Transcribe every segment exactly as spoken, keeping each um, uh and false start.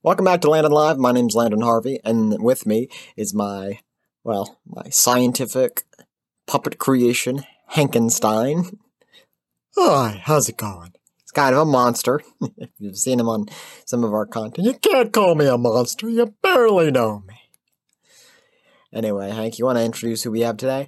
Welcome back to Landon Live. My name's Landon Harvey, and with me is my, well, my scientific puppet creation, Hankenstein. Hi, how's it going? He's kind of a monster. If you've seen him on some of our content, you can't call me a monster. You barely know me. Anyway, Hank, you want to introduce who we have today?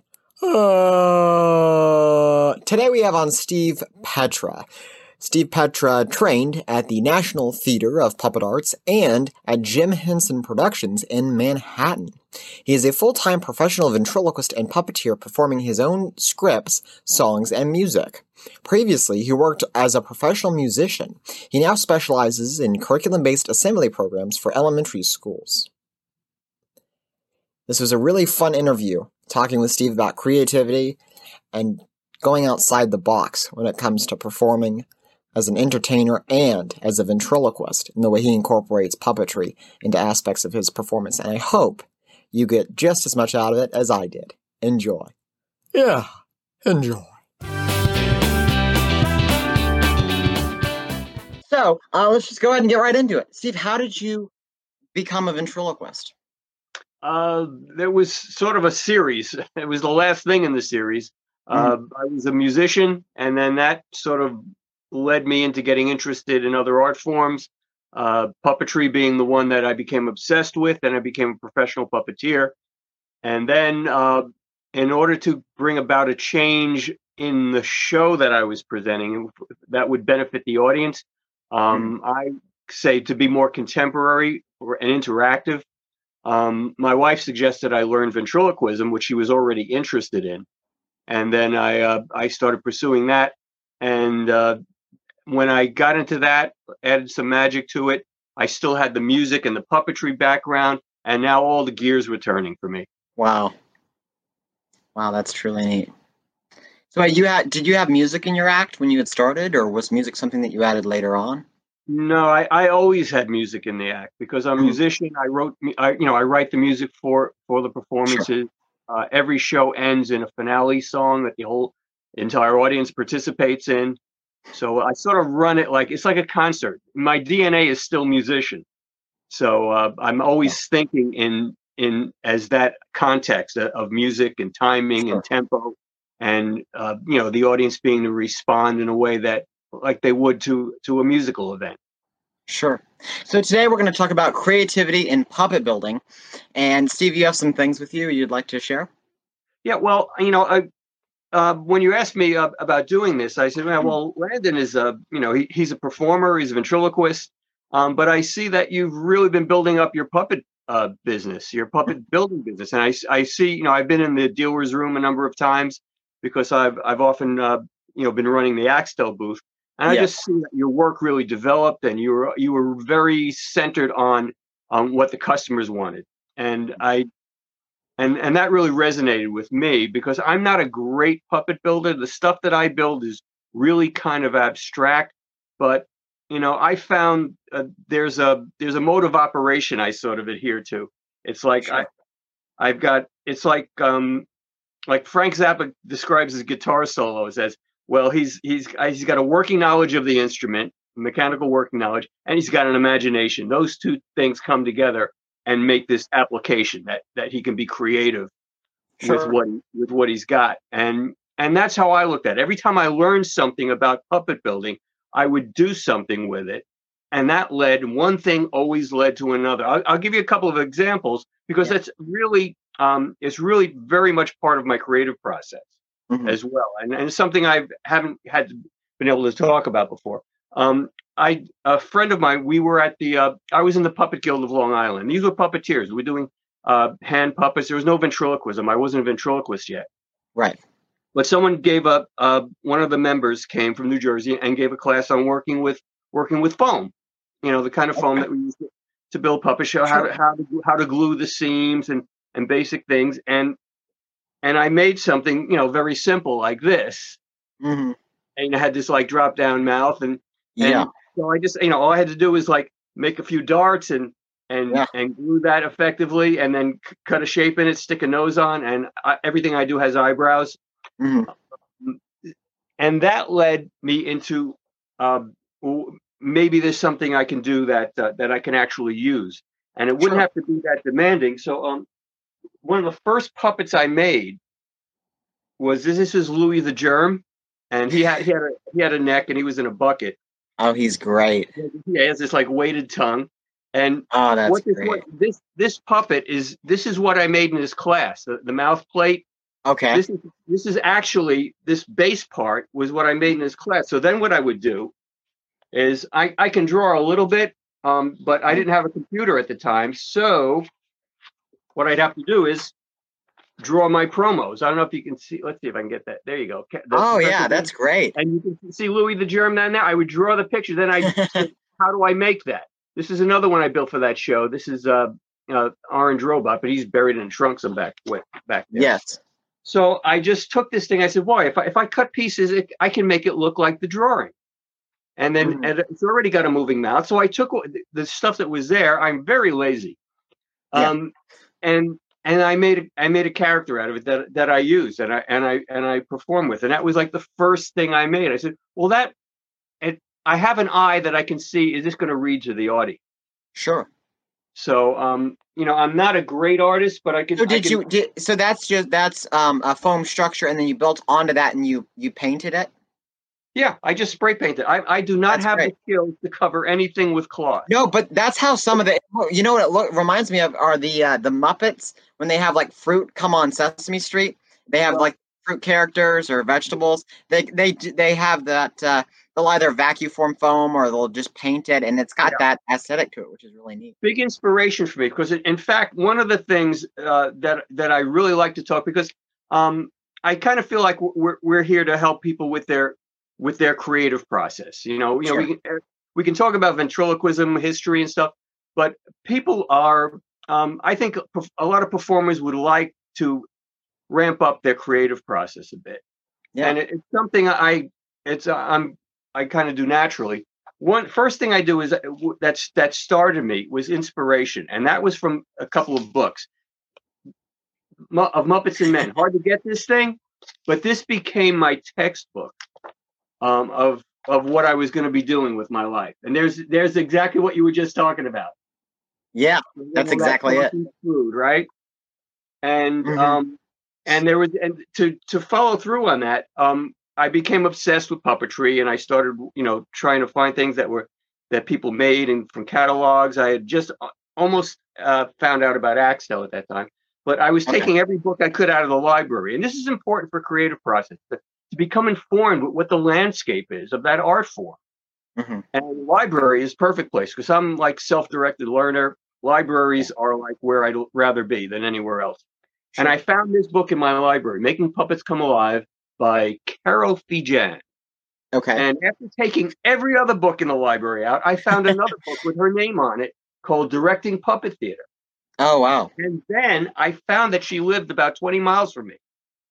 Uh, today we have on Steve Petra. Steve Petra trained at the National Theater of Puppet Arts and at Jim Henson Productions in Manhattan. He is a full-time professional ventriloquist and puppeteer performing his own scripts, songs, and music. Previously, he worked as a professional musician. He now specializes in curriculum-based assembly programs for elementary schools. This was a really fun interview, talking with Steve about creativity and going outside the box when it comes to performing as an entertainer and as a ventriloquist, in the way he incorporates puppetry into aspects of his performance. And I hope you get just as much out of it as I did. Enjoy. Yeah, enjoy. So, uh, let's just go ahead and get right into it. Steve, how did you become a ventriloquist? Uh, there was sort of a series. It was the last thing in the series. Uh, mm. I was a musician, and then that sort of led me into getting interested in other art forms, uh, puppetry being the one that I became obsessed with, and I became a professional puppeteer. And then uh, in order to bring about a change in the show that I was presenting that would benefit the audience, um, mm. I say to be more contemporary or, and interactive, um, my wife suggested I learn ventriloquism, which she was already interested in. And then I, uh, I started pursuing that. And uh, when I got into that, added some magic to it, I still had the music and the puppetry background, and now all the gears were turning for me. Wow. Wow, that's truly neat. So you had, did you have music in your act when you had started, or was music something that you added later on? No, I, I always had music in the act because I'm a musician. I wrote, I, you know, I write the music for, for the performances. Sure. Uh, every show ends in a finale song that the whole entire audience participates in. So I sort of run it like it's like a concert. My D N A is still musician, so uh, I'm always thinking in in as that context of music and timing sure. and tempo, and uh, you know the audience being to respond in a way that like they would to to a musical event. Sure. So today we're going to talk about creativity in puppet building, and Steve, you have some things with you you'd like to share? Yeah, well, you know, I. Uh, when you asked me uh, about doing this, I said, well, well Landon is a, you know, he, he's a performer, he's a ventriloquist, um, but I see that you've really been building up your puppet uh, business, your puppet building business. And I, I see, you know, I've been in the dealer's room a number of times because I've, I've often, uh, you know, been running the Axtel booth. And yeah. I just see that your work really developed and you were, you were very centered on, on what the customers wanted. And I, And and that really resonated with me because I'm not a great puppet builder. The stuff that I build is really kind of abstract, but you know, I found uh, there's a there's a mode of operation I sort of adhere to. It's like sure. I I've got it's like um like Frank Zappa describes his guitar solos as well. He's he's he's got a working knowledge of the instrument, mechanical working knowledge, and he's got an imagination. Those two things come together and make this application that that he can be creative sure. with what with what he's got. And and that's how I looked at it. Every time I learned something about puppet building, I would do something with it. And that led, one thing always led to another. I'll, I'll give you a couple of examples because yeah. it's really um, it's really very much part of my creative process mm-hmm. as well. And, and it's something I haven't had been able to talk about before. Um, I, a friend of mine, we were at the, uh, I was in the Puppet Guild of Long Island. These were puppeteers. We were doing uh, hand puppets. There was no ventriloquism. I wasn't a ventriloquist yet. Right. But someone gave up, uh, one of the members came from New Jersey and gave a class on working with, working with foam. You know, the kind of foam okay. that we use to, to build puppet show, sure. how to, how to, how to glue the seams and, and basic things. And, and I made something, you know, very simple like this. Mm-hmm. And I had this like drop down mouth and, and yeah. So I just, you know, all I had to do was like make a few darts and and yeah. and glue that effectively, and then c- cut a shape in it, stick a nose on, and I, everything I do has eyebrows. Mm-hmm. Um, and that led me into um, maybe there's something I can do that uh, that I can actually use, and it wouldn't Sure. have to be that demanding. So, um, one of the first puppets I made was this. This is Louis the Germ, and he had he had a he had a neck, and he was in a bucket. Oh, he's great. He has this like weighted tongue, and Oh, that's what this great. what this this puppet is. This is what I made in his class. The, the mouth plate. Okay. This is this is actually this base part was what I made in his class. So then what I would do is I, I can draw a little bit, um, but I didn't have a computer at the time. So what I'd have to do is draw my promos. I don't know if you can see. Let's see if I can get that. There you go. The, oh, yeah, that's great. And you can see Louis the Germ down there. I would draw the picture. Then I say, how do I make that? This is another one I built for that show. This is uh, uh, Orange Robot, but he's buried in trunks and back, back there. Yes. So I just took this thing. I said, boy, if I, if I cut pieces, it, I can make it look like the drawing. And then Mm-hmm. and it's already got a moving mouth. So I took the stuff that was there. I'm very lazy. Yeah. Um, and and I made a, I made a character out of it that, that I use and I and I and I perform with. And that was like the first thing I made. I said, well, that it, I have an eye that I can see. Is this going to read to the audience? Sure. So um, you know, I'm not a great artist, but I can. So did I can, you? Did, so that's just that's um, a foam structure, and then you built onto that, and you you painted it. Yeah, I just spray painted. I I do not That's have great. the skills to cover anything with cloth. No, but that's how some of the you know what it look, reminds me of are the uh, the Muppets when they have like fruit come on Sesame Street. They have Well, like fruit characters or vegetables. They they they have that uh, they'll either vacuum form foam or they'll just paint it, and it's got Yeah. that aesthetic to it, which is really neat. Big inspiration for me because, in fact, one of the things uh, that that I really like to talk because um, I kind of feel like we're we're here to help people with their with their creative process. You know, you Sure. know, we can we can talk about ventriloquism history and stuff, but people are. Um, I think a lot of performers would like to ramp up their creative process a bit, Yeah. and it, it's something I it's uh, I'm I kind of do naturally. One first thing I do is that's that started me was inspiration, and that was from a couple of books Mu- of Muppets and Men. Hard to get this thing, but this became my textbook um, of of what I was going to be doing with my life. And there's there's exactly what you were just talking about. Yeah, that's exactly it. Food, right? And Mhm. um, and there was and to to follow through on that, um, I became obsessed with puppetry, and I started, you know, trying to find things that were that people made and from catalogs. I had just uh, almost uh, found out about Axtell at that time, but I was Okay. taking every book I could out of the library, and this is important for creative process to, to become informed with what the landscape is of that art form. Mhm. And the library is perfect place because I'm like self-directed learner. Libraries are like where I'd rather be than anywhere else. And I found this book in my library, Making Puppets Come Alive by Carol Fijan. Okay. And after taking every other book in the library out, I found another book with her name on it called Directing Puppet Theater. Oh, wow. And then I found that she lived about twenty miles from me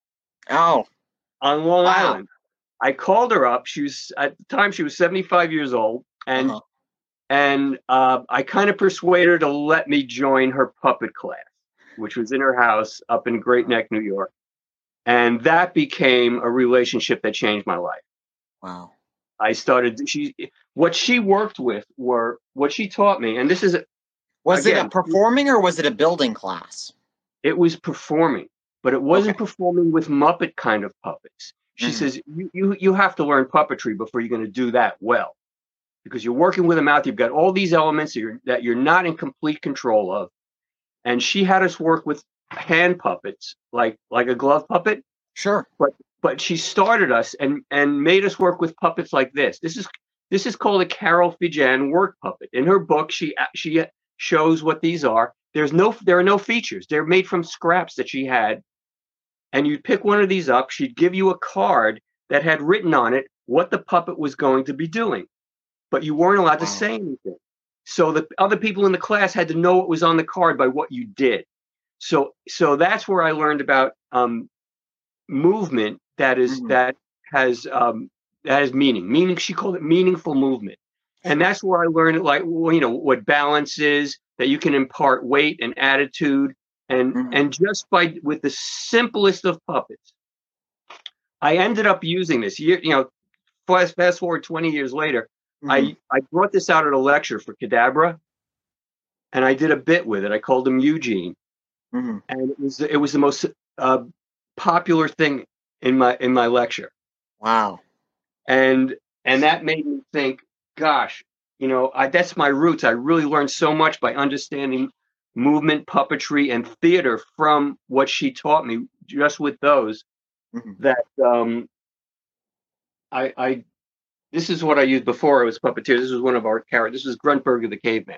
Oh, on Long Wow. Island. I called her up. She was at the time she was seventy-five years old, and uh-huh. and uh, I kind of persuaded her to let me join her puppet class, which was in her house up in Great Neck, New York. And that became a relationship that changed my life. Wow. I started she what she worked with were what she taught me, and this is Was it Again, a performing or was it a building class? it was performing, but it wasn't Okay. performing with Muppet kind of puppets. She Mhm. says you, you you have to learn puppetry before you're going to do that well, because you're working with a mouth. You've got all these elements that you're, that you're not in complete control of. And she had us work with hand puppets, like like a glove puppet. Sure. But she started us and and made us work with puppets like this. This is this is called a Carol Fijan work puppet. In her book, she she shows what these are. There's no there are no features. They're made from scraps that she had. And you'd pick one of these up. She'd give you a card that had written on it what the puppet was going to be doing, but you weren't allowed to Wow. say anything. So the other people in the class had to know what was on the card by what you did. So so that's where I learned about um, movement that is Mhm. that has um, that has meaning. Meaning, she called it meaningful movement, and Sure. that's where I learned like well, you know what balance is, that you can impart weight and attitude, and Mhm. and just by with the simplest of puppets, I ended up using this. You, you know, fast fast forward twenty years later, Mm-hmm. I I brought this out at a lecture for Cadabra, and I did a bit with it. I called him Eugene, Mm-hmm. and it was it was the most uh, popular thing in my in my lecture, Wow. and and that made me think, gosh, you know, I, that's my roots. I really learned so much by understanding movement, puppetry, and theater from what she taught me, just with those. Mm-hmm. That um, I, I this is what I used before I was puppeteer. This was one of our characters. This was Gruntberger the caveman,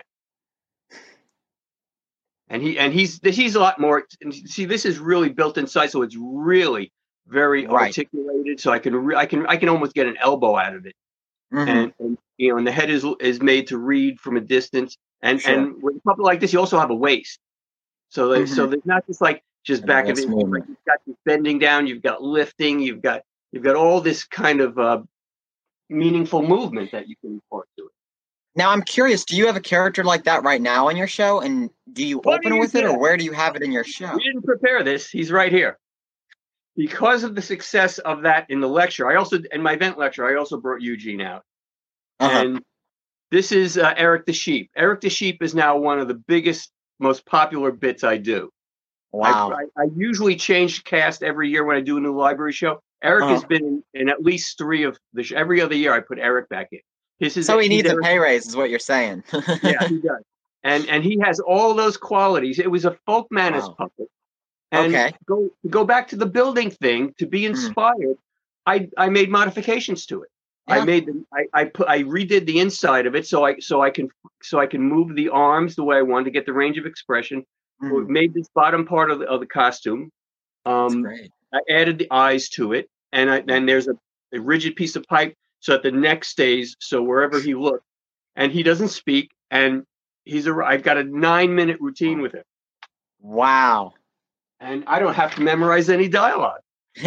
and he and he's he's a lot more. See, this is really built inside, so it's really very Right. articulated. So I can re, I can I can almost get an elbow out of it, Mm-hmm. and, and you know, and the head is is made to read from a distance. And Sure. and with a puppet like this, you also have a waist. So like, Mm-hmm. so there's not just like just And back of wrist it. movement. You've got this bending down. You've got lifting. You've got you've got all this kind of uh, meaningful movement that you can impart to it. Now, I'm curious, do you have a character like that right now in your show? And do you What open do you with it, or say? where do you have it in your show? We didn't prepare this. He's right here. Because of the success of that in the lecture, I also, in my event lecture, I also brought Eugene out. Uh-huh. And this is uh, Eric the Sheep. Eric the Sheep is now one of the biggest, most popular bits I do. Wow. I, I, I usually change cast every year when I do a new library show. Eric Uh-huh. has been in, in at least three of the sh- every other year. I put Eric back in. His is, So he needs Eric, a pay raise, is what you're saying. yeah, he does. And and he has all those qualities. It was a folk manus Wow. puppet. And Okay. go go back to the building thing, to be inspired. Mm. I, I made modifications to it. Yeah. I made the, I, I put I redid the inside of it so I so I can so I can move the arms the way I wanted to get the range of expression. Mm. Made this bottom part of the, of the costume. Um, That's great. I added the eyes to it, and I, and there's a, a rigid piece of pipe so that the neck stays. So wherever he looks, and he doesn't speak, and he's a. I've got a nine minute routine with him. Wow. And I don't have to memorize any dialogue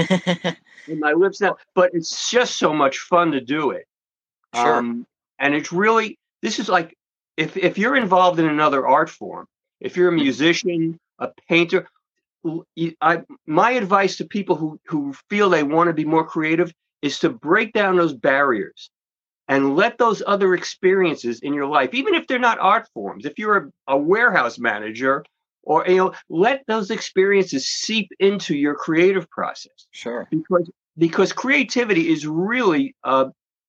in my lips now, but it's just so much fun to do it. Sure. Um, and it's really, this is like, if, if you're involved in another art form, if you're a musician, a painter, I, my advice to people who, who feel they want to be more creative is to break down those barriers and let those other experiences in your life, even if they're not art forms, if you're a, a warehouse manager, or, you know, let those experiences seep into your creative process. Sure. Because because creativity is really uh,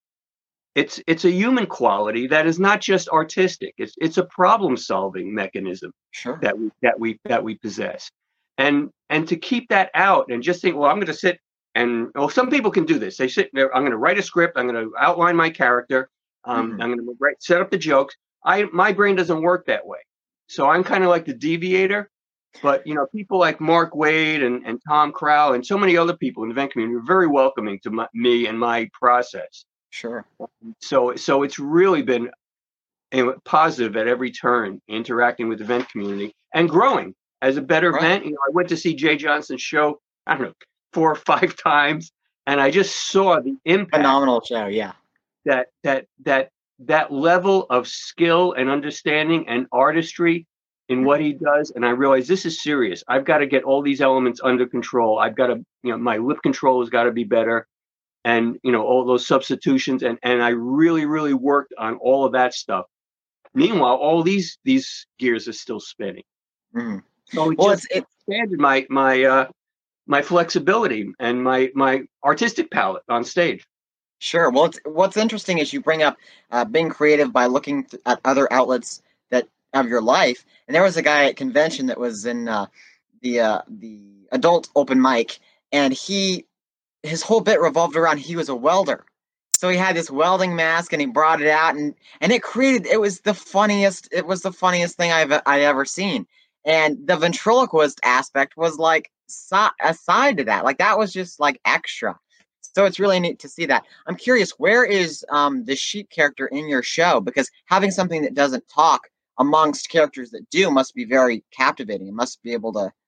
it's it's a human quality that is not just artistic. It's it's a problem solving mechanism. Sure. that we that we that we possess, and and to keep that out and just think, well, I'm going to sit and well, some people can do this. They sit there. I'm going to write a script. I'm going to outline my character. Um, mm-hmm. I'm going to write, set up the jokes. I my brain doesn't work that way. So I'm kind of like the deviator, but you know, people like Mark Wade and, and Tom Crowell and so many other people in the event community are very welcoming to my, me and my process. Sure. So so it's really been you know, positive at every turn, interacting with the event community and growing as a better right. event. You know, I went to see Jay Johnson's show, I don't know, four or five times, and I just saw the impact. Phenomenal show, yeah. That that that. that level of skill and understanding and artistry in what he does. And I realized this is serious. I've got to get all these elements under control. I've got to, you know, my lip control has got to be better. And, you know, all those substitutions. And, and I really, really worked on all of that stuff. Meanwhile, all these, these gears are still spinning. Mm-hmm. So it well, just it's, expanded my, my, uh, my flexibility and my, my artistic palette on stage. Sure. Well, it's, what's interesting is you bring up uh, being creative by looking th- at other outlets that of your life. And there was a guy at convention that was in uh, the uh, the adult open mic, and he his whole bit revolved around he was a welder. So he had this welding mask, and he brought it out, and and it created it was the funniest it was the funniest thing I've I'd ever seen. And the ventriloquist aspect was like so, aside to that, like that was just like extra. So it's really neat to see that. I'm curious, where is um, the sheep character in your show? Because having something that doesn't talk amongst characters that do must be very captivating. It must be able to.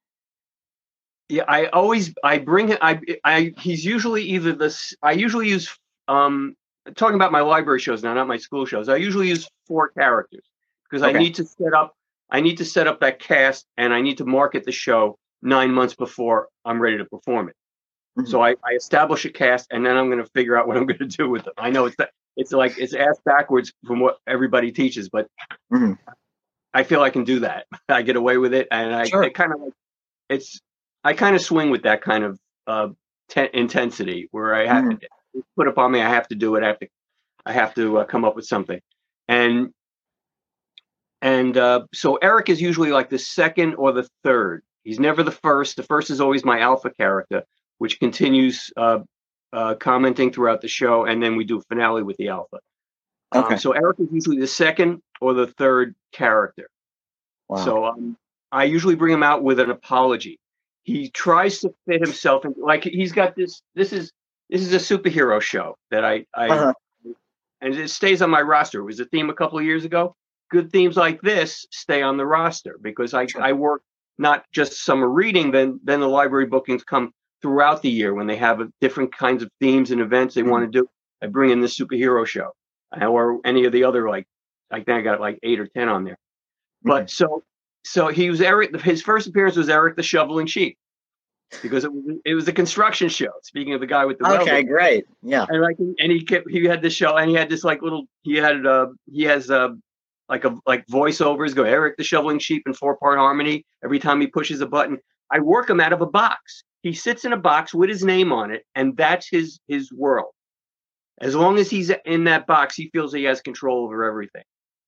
Yeah, I always I bring it. I I he's usually either this. I usually use um talking about my library shows now, not my school shows. I usually use four characters because okay. I need to set up. I need to set up that cast, and I need to market the show nine months before I'm ready to perform it. Mm-hmm. So I, I establish a cast, and then I'm going to figure out what I'm going to do with them. I know it's that it's like it's ass backwards from what everybody teaches, but Mhm. I feel I can do that. I get away with it, and I Sure. it kind of like it's I kind of swing with that kind of uh, te- intensity where I have Mhm. put upon me. I have to do it. I have to I have to uh, come up with something, and and uh, so Eric is usually like the second or the third. He's never the first. The first is always my alpha character, which continues uh, uh, commenting throughout the show, and then we do a finale with the alpha. Um, Okay. so Eric is usually the second or the third character. Wow. So um, I usually bring him out with an apology. He tries to fit himself in, like he's got this. This is this is a superhero show that I I Uh-huh. and it stays on my roster. It was a theme a couple of years ago. Good themes like this stay on the roster because I Sure. I work not just summer reading. Then then the library bookings come throughout the year when they have a, different kinds of themes and events they Mhm. want to do. I bring in the superhero show or any of the other like I think I got like eight or ten on there. Mhm. But so so he was Eric. His first appearance was Eric the Shoveling Sheep because it was it was a construction show. Speaking of the guy with the welder, Okay, great. Yeah. and like and he kept he had this show and he had this like little he had uh he has uh like a like voiceovers go Eric the Shoveling Sheep in four part harmony every time he pushes a button. I work him out of a box. He sits in a box with his name on it, and that's his his world. As long as he's in that box, he feels he has control over everything.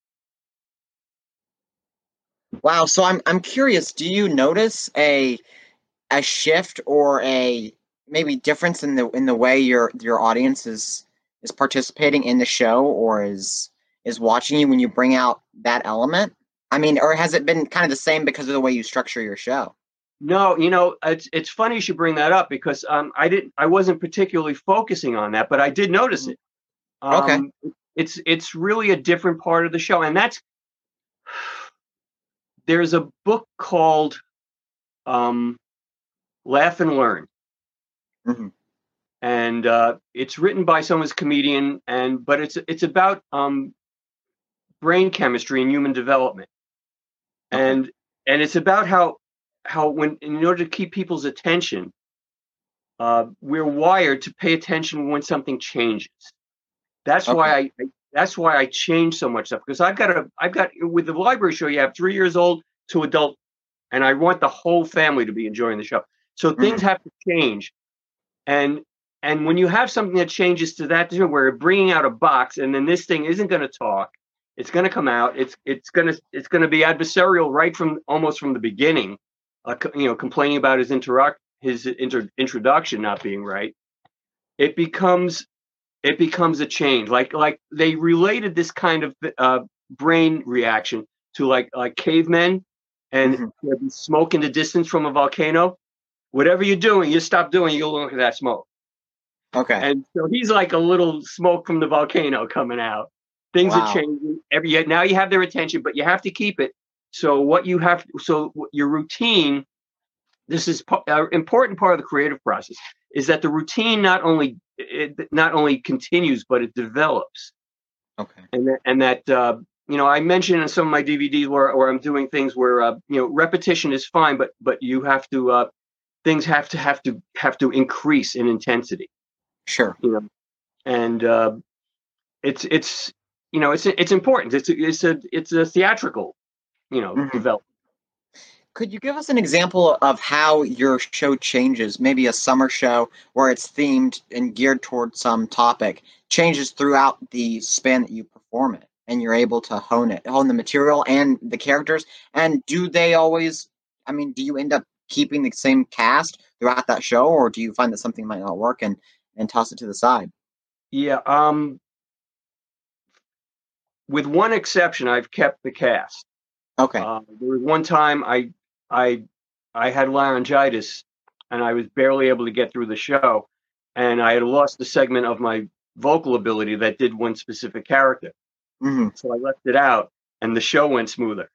Wow. So I'm I'm curious, do you notice a a shift or a maybe difference in the in the way your your audience is is participating in the show or is is watching you when you bring out that element? I mean, or has it been kind of the same because of the way you structure your show? No, you know, it's it's funny you should bring that up because um I didn't I wasn't particularly focusing on that, but I did notice Mhm. it. Okay. Um it's it's really a different part of the show. And that's there's a book called um Laugh and Learn. Mhm. And uh it's written by someone's comedian and but it's it's about um brain chemistry and human development. Okay. And and it's about how how when in order to keep people's attention, uh, we're wired to pay attention when something changes. That's Okay. why I, I that's why I change so much stuff because I've got a I've got with the library show you have three years old to adult, and I want the whole family to be enjoying the show. So things Mhm. have to change, and and when you have something that changes to that degree, where you're bringing out a box, and then this thing isn't going to talk, it's going to come out, it's it's going to it's going to be adversarial right from almost from the beginning, uh, you know, complaining about his interact his inter- introduction not being right. It becomes it becomes a change. Like like they related this kind of uh, brain reaction to like like cavemen, and Mhm. there'd be smoke in the distance from a volcano. Whatever you're doing, you stop doing, you'll look at that smoke. Okay. And so he's like a little smoke from the volcano coming out. Things are Wow. changing every now you have their attention, but you have to keep it. So what you have, so your routine. This is an important part of the creative process. Is that the routine not only it not only continues, but it develops, Okay. and that, and that uh, you know I mentioned in some of my D V Ds where, where I'm doing things where uh, you know repetition is fine, but but you have to uh, things have to have to have to increase in intensity. Sure. You know, and uh, it's it's you know it's it's important. It's a, it's a it's a theatrical you know Mhm. development. Could you give us an example of how your show changes? Maybe a summer show where it's themed and geared towards some topic changes throughout the span that you perform it, and you're able to hone it, hone the material and the characters. And do they always, I mean, do you end up keeping the same cast throughout that show, or do you find that something might not work and and toss it to the side? Yeah. Um. With one exception, I've kept the cast. Okay. Uh, there was one time I I I had laryngitis and I was barely able to get through the show, and I had lost the segment of my vocal ability that did one specific character. Hmm. So I left it out, and the show went smoother.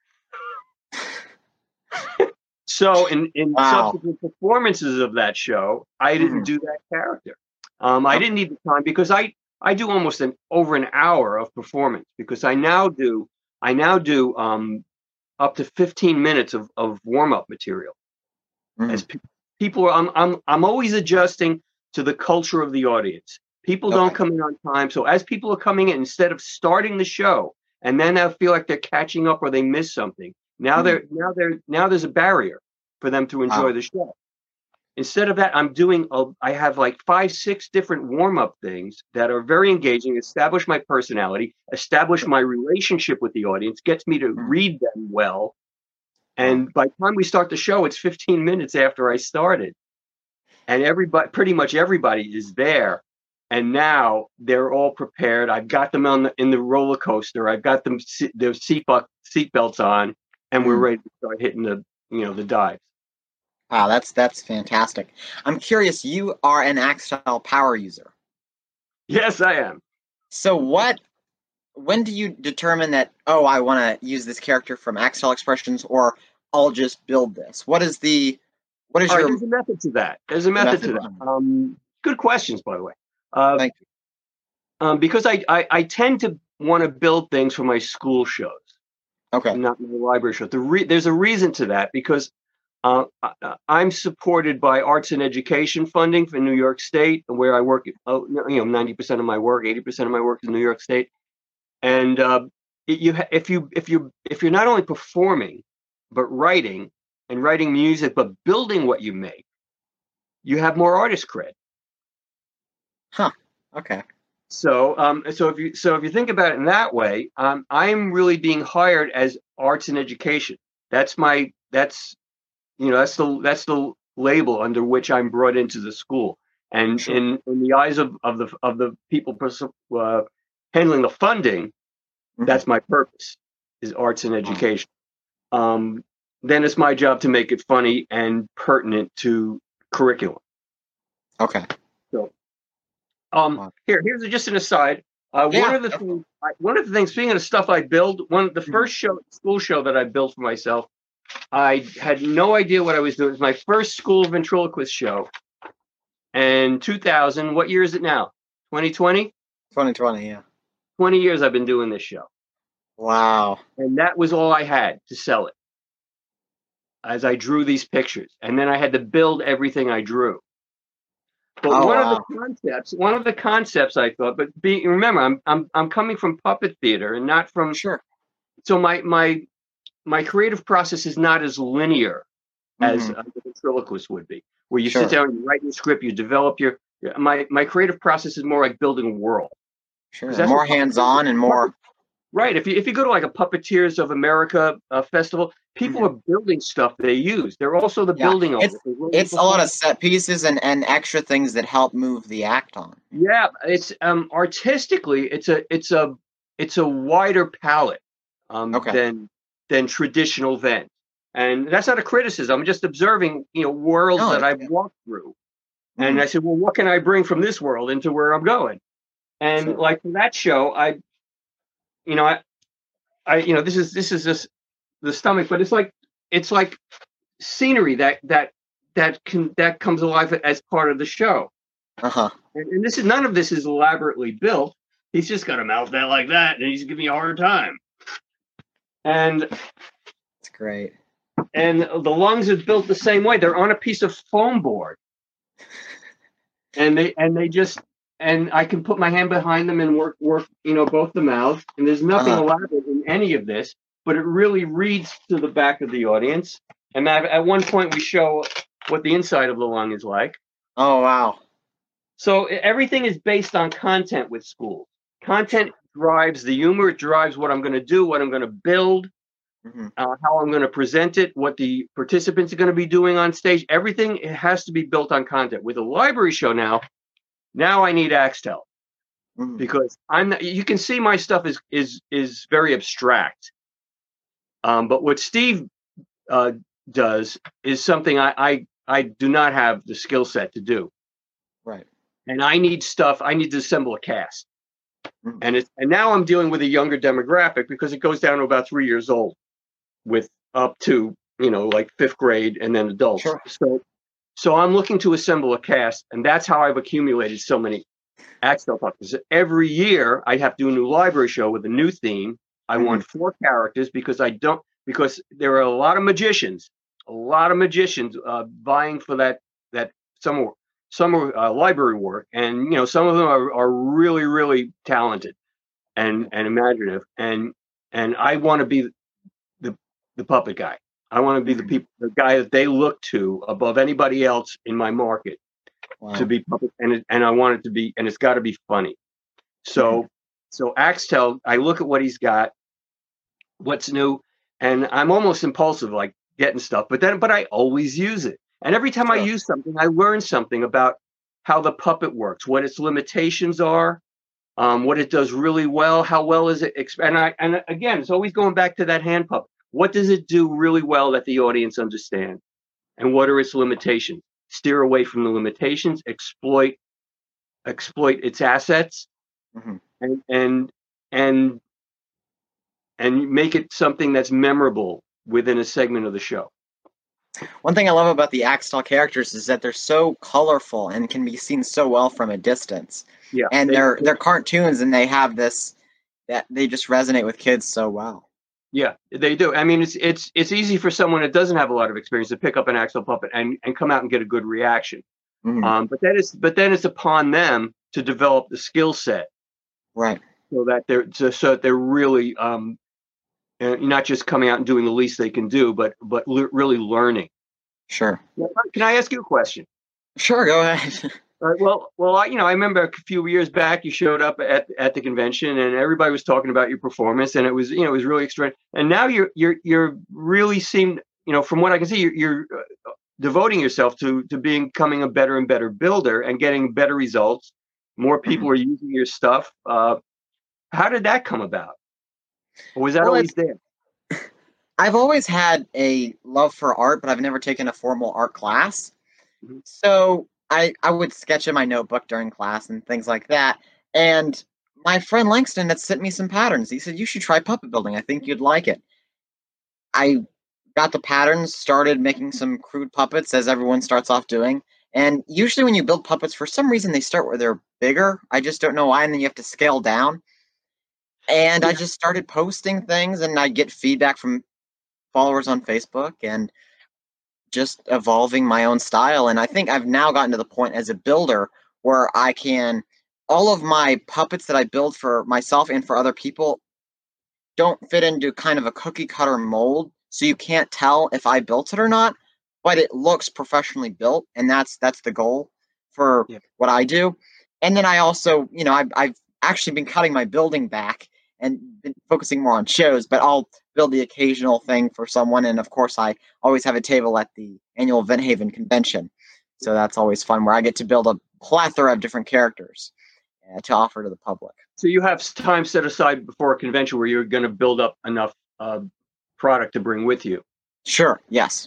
So in in Wow. subsequent performances of that show, I didn't Hmm. do that character. Um, I didn't Okay. need the time because I I do almost an over an hour of performance because I now do I now do um, up to fifteen minutes of, of warm up material. Hmm. As pe- people are, I'm, I'm, I'm always adjusting to the culture of the audience. People don't Okay. come in on time. So as people are coming in, instead of starting the show and then they'll feel like they're catching up or they miss something, now Mhm. they're now they're now there's a barrier for them to enjoy Wow. the show. Instead of that, I'm doing a, I have like five, six different warm-up things that are very engaging, establish my personality, establish my relationship with the audience, gets me to Mhm. read them well. Wow. And by the time we start the show, it's fifteen minutes after I started. And everybody, pretty much everybody is there. And now they're all prepared. I've got them on the, in the roller coaster. I've got them se- their seat bu- seat belts on, and we're Mm. ready to start hitting the you know the dives. Wow, that's that's fantastic. I'm curious, you are an Axtell power user. Yes, I am. So what when do you determine that, oh, I want to use this character from Axtell Expressions, or I'll just build this? What is the what is All right, your there's a method to that. There's a the method method to that. behind it? Um, good questions, by the way. Uh, Thank you. um, because I, I I tend to want to build things for my school shows, Okay. not my library shows. The re- there's a reason to that because uh, I, I'm supported by arts and education funding for New York State, where I work. Oh, you know, ninety percent of my work, eighty percent of my work is New York State. And uh, it- you ha- if you if you if you're not only performing, but writing and writing music, but building what you make, you have more artist cred. Huh. Okay. So, um, so if you so if you think about it in that way, um, I'm really being hired as arts and education. That's my that's you know that's the that's the label under which I'm brought into the school. And Sure. in in the eyes of of the of the people pers- uh, handling the funding, Mhm. that's my purpose is arts and Wow. education. Um, then it's my job to make it funny and pertinent to curriculum. Okay. So. Um, Wow. here, here's just an aside. Uh, one Yeah. of the That's things, I, one of the things, speaking of stuff I build, one of the Mhm. first show, school show that I built for myself, I had no idea what I was doing. It was my first school ventriloquist show, and two thousand. What year is it now? twenty twenty. twenty twenty, yeah. twenty years I've been doing this show, Wow. and that was all I had to sell it. As I drew these pictures, and then I had to build everything I drew. But Oh, one of wow. the concepts, one of the concepts I thought, but be, remember, I'm I'm I'm coming from puppet theater and not from. Sure. So my my my creative process is not as linear as Mhm. uh, the ventriloquist would be, where you Sure. sit down and you write your script, you develop your. My my creative process is more like building a world. Sure. That's More what puppet- hands-on and more. Right. If you if you go to like a Puppeteers of America uh, festival, people Mhm. are building stuff they use. They're also the Yeah. building of It's it. They're really it's a lot performing. of set pieces and and extra things that help move the act on. Yeah, it's um artistically, it's a it's a it's a wider palette um Okay. than than traditional then. And that's not a criticism. I'm just observing, you know, worlds No, that it's I've good. walked through. And Mhm. I said, well, what can I bring from this world into where I'm going? And Sure. like for that show, I you know, I I you know, this is this is just the stomach, but it's like it's like scenery that that that can that comes alive as part of the show. Uh-huh. And, and this is none of this is elaborately built. He's just got a mouth out like that, and he's giving me a hard time. And It's great. and the lungs are built the same way. They're on a piece of foam board, and they and they just and I can put my hand behind them and work work you know both the mouths. And there's nothing Uh-huh. elaborate in any of this, but it really reads to the back of the audience. And at, at one point, we show what the inside of the lung is like. Oh, wow. So e- everything is based on content with schools. Content drives the humor. It drives what I'm going to do, what I'm going to build, Mhm. uh, how I'm going to present it, what the participants are going to be doing on stage. Everything it has to be built on content. With a library show now, now I need Axtell Mhm. because I'm. Not, you can see my stuff is is is very abstract. Um, but what Steve uh, does is something I, I I do not have the skill set to do. Right. And I need stuff. I need to assemble a cast. Mhm. And it's and now I'm dealing with a younger demographic because it goes down to about three years old, with up to you know like fifth grade and then adults. Sure. So so I'm looking to assemble a cast, and that's how I've accumulated so many Axtell puppets. Every year I have to do a new library show with a new theme. I Mhm. want four characters because I don't because there are a lot of magicians, a lot of magicians uh, vying for that that summer some are uh, library work, and you know some of them are, are really really talented and and imaginative, and and I want to be the the puppet guy. I want to be the Mhm. people the guy that they look to above anybody else in my market to Wow. be puppet, and it, and I want it to be, and it's got to be funny. Mhm. So so Axtel, I look at what he's got, what's new, and I'm almost impulsive, like getting stuff. But then, but I always use it, and every time I Sure. use something, I learn something about how the puppet works, what its limitations are, um, what it does really well, how well is it, exp- and I and again, it's always going back to that hand puppet. What does it do really well that the audience understands, and what are its limitations? Steer away from the limitations, exploit exploit its assets, Mhm. and and and and make it something that's memorable within a segment of the show. One thing I love about the Axtal characters is that they're so colorful and can be seen so well from a distance. Yeah, And they, they're they're cartoons and they have this that they just resonate with kids so well. yeah, they do. I mean, it's it's it's easy for someone that doesn't have a lot of experience to pick up an Axel puppet and and come out and get a good reaction. Mhm. Um, but then it's but then it's upon them to develop the skill set Right. so that they're so, so that they're really um, uh, not just coming out and doing the least they can do, but but le- really learning. Sure. Now, can I ask you a question? Sure, go ahead. All right, well, well, I, you know, I remember a few years back, you showed up at at the convention, and everybody was talking about your performance, and it was, you know, it was really extraordinary. And now you're you're you're really seem, you know, from what I can see, you're, you're uh, devoting yourself to to becoming a better and better builder and getting better results. More people Mhm. are using your stuff. Uh, how did that come about? Or was that Well, it's always there? I've always had a love for art, but I've never taken a formal art class. Mhm. So I I would sketch in my notebook during class and things like that. And my friend Langston had sent me some patterns. He said, "You should try puppet building. I think you'd like it." I got the patterns, started making some crude puppets as everyone starts off doing. And usually when you build puppets, for some reason they start where they're bigger. I just don't know why, and then you have to scale down. And I Yeah, just started posting things and I get feedback from followers on Facebook and just evolving my own style. And I think I've now gotten to the point as a builder where I can, all of my puppets that I build for myself and for other people don't fit into kind of a cookie cutter mold. So you can't tell if I built it or not, but it looks professionally built. And that's, that's the goal for yeah. what I do. And then I also, you know, I've, I've actually been cutting my building back and been focusing more on shows, but I'll build the occasional thing for someone. And of course, I always have a table at the annual Vent Haven convention. So that's always fun where I get to build a plethora of different characters uh, to offer to the public. So you have time set aside before a convention where you're going to build up enough uh, product to bring with you. Sure. Yes.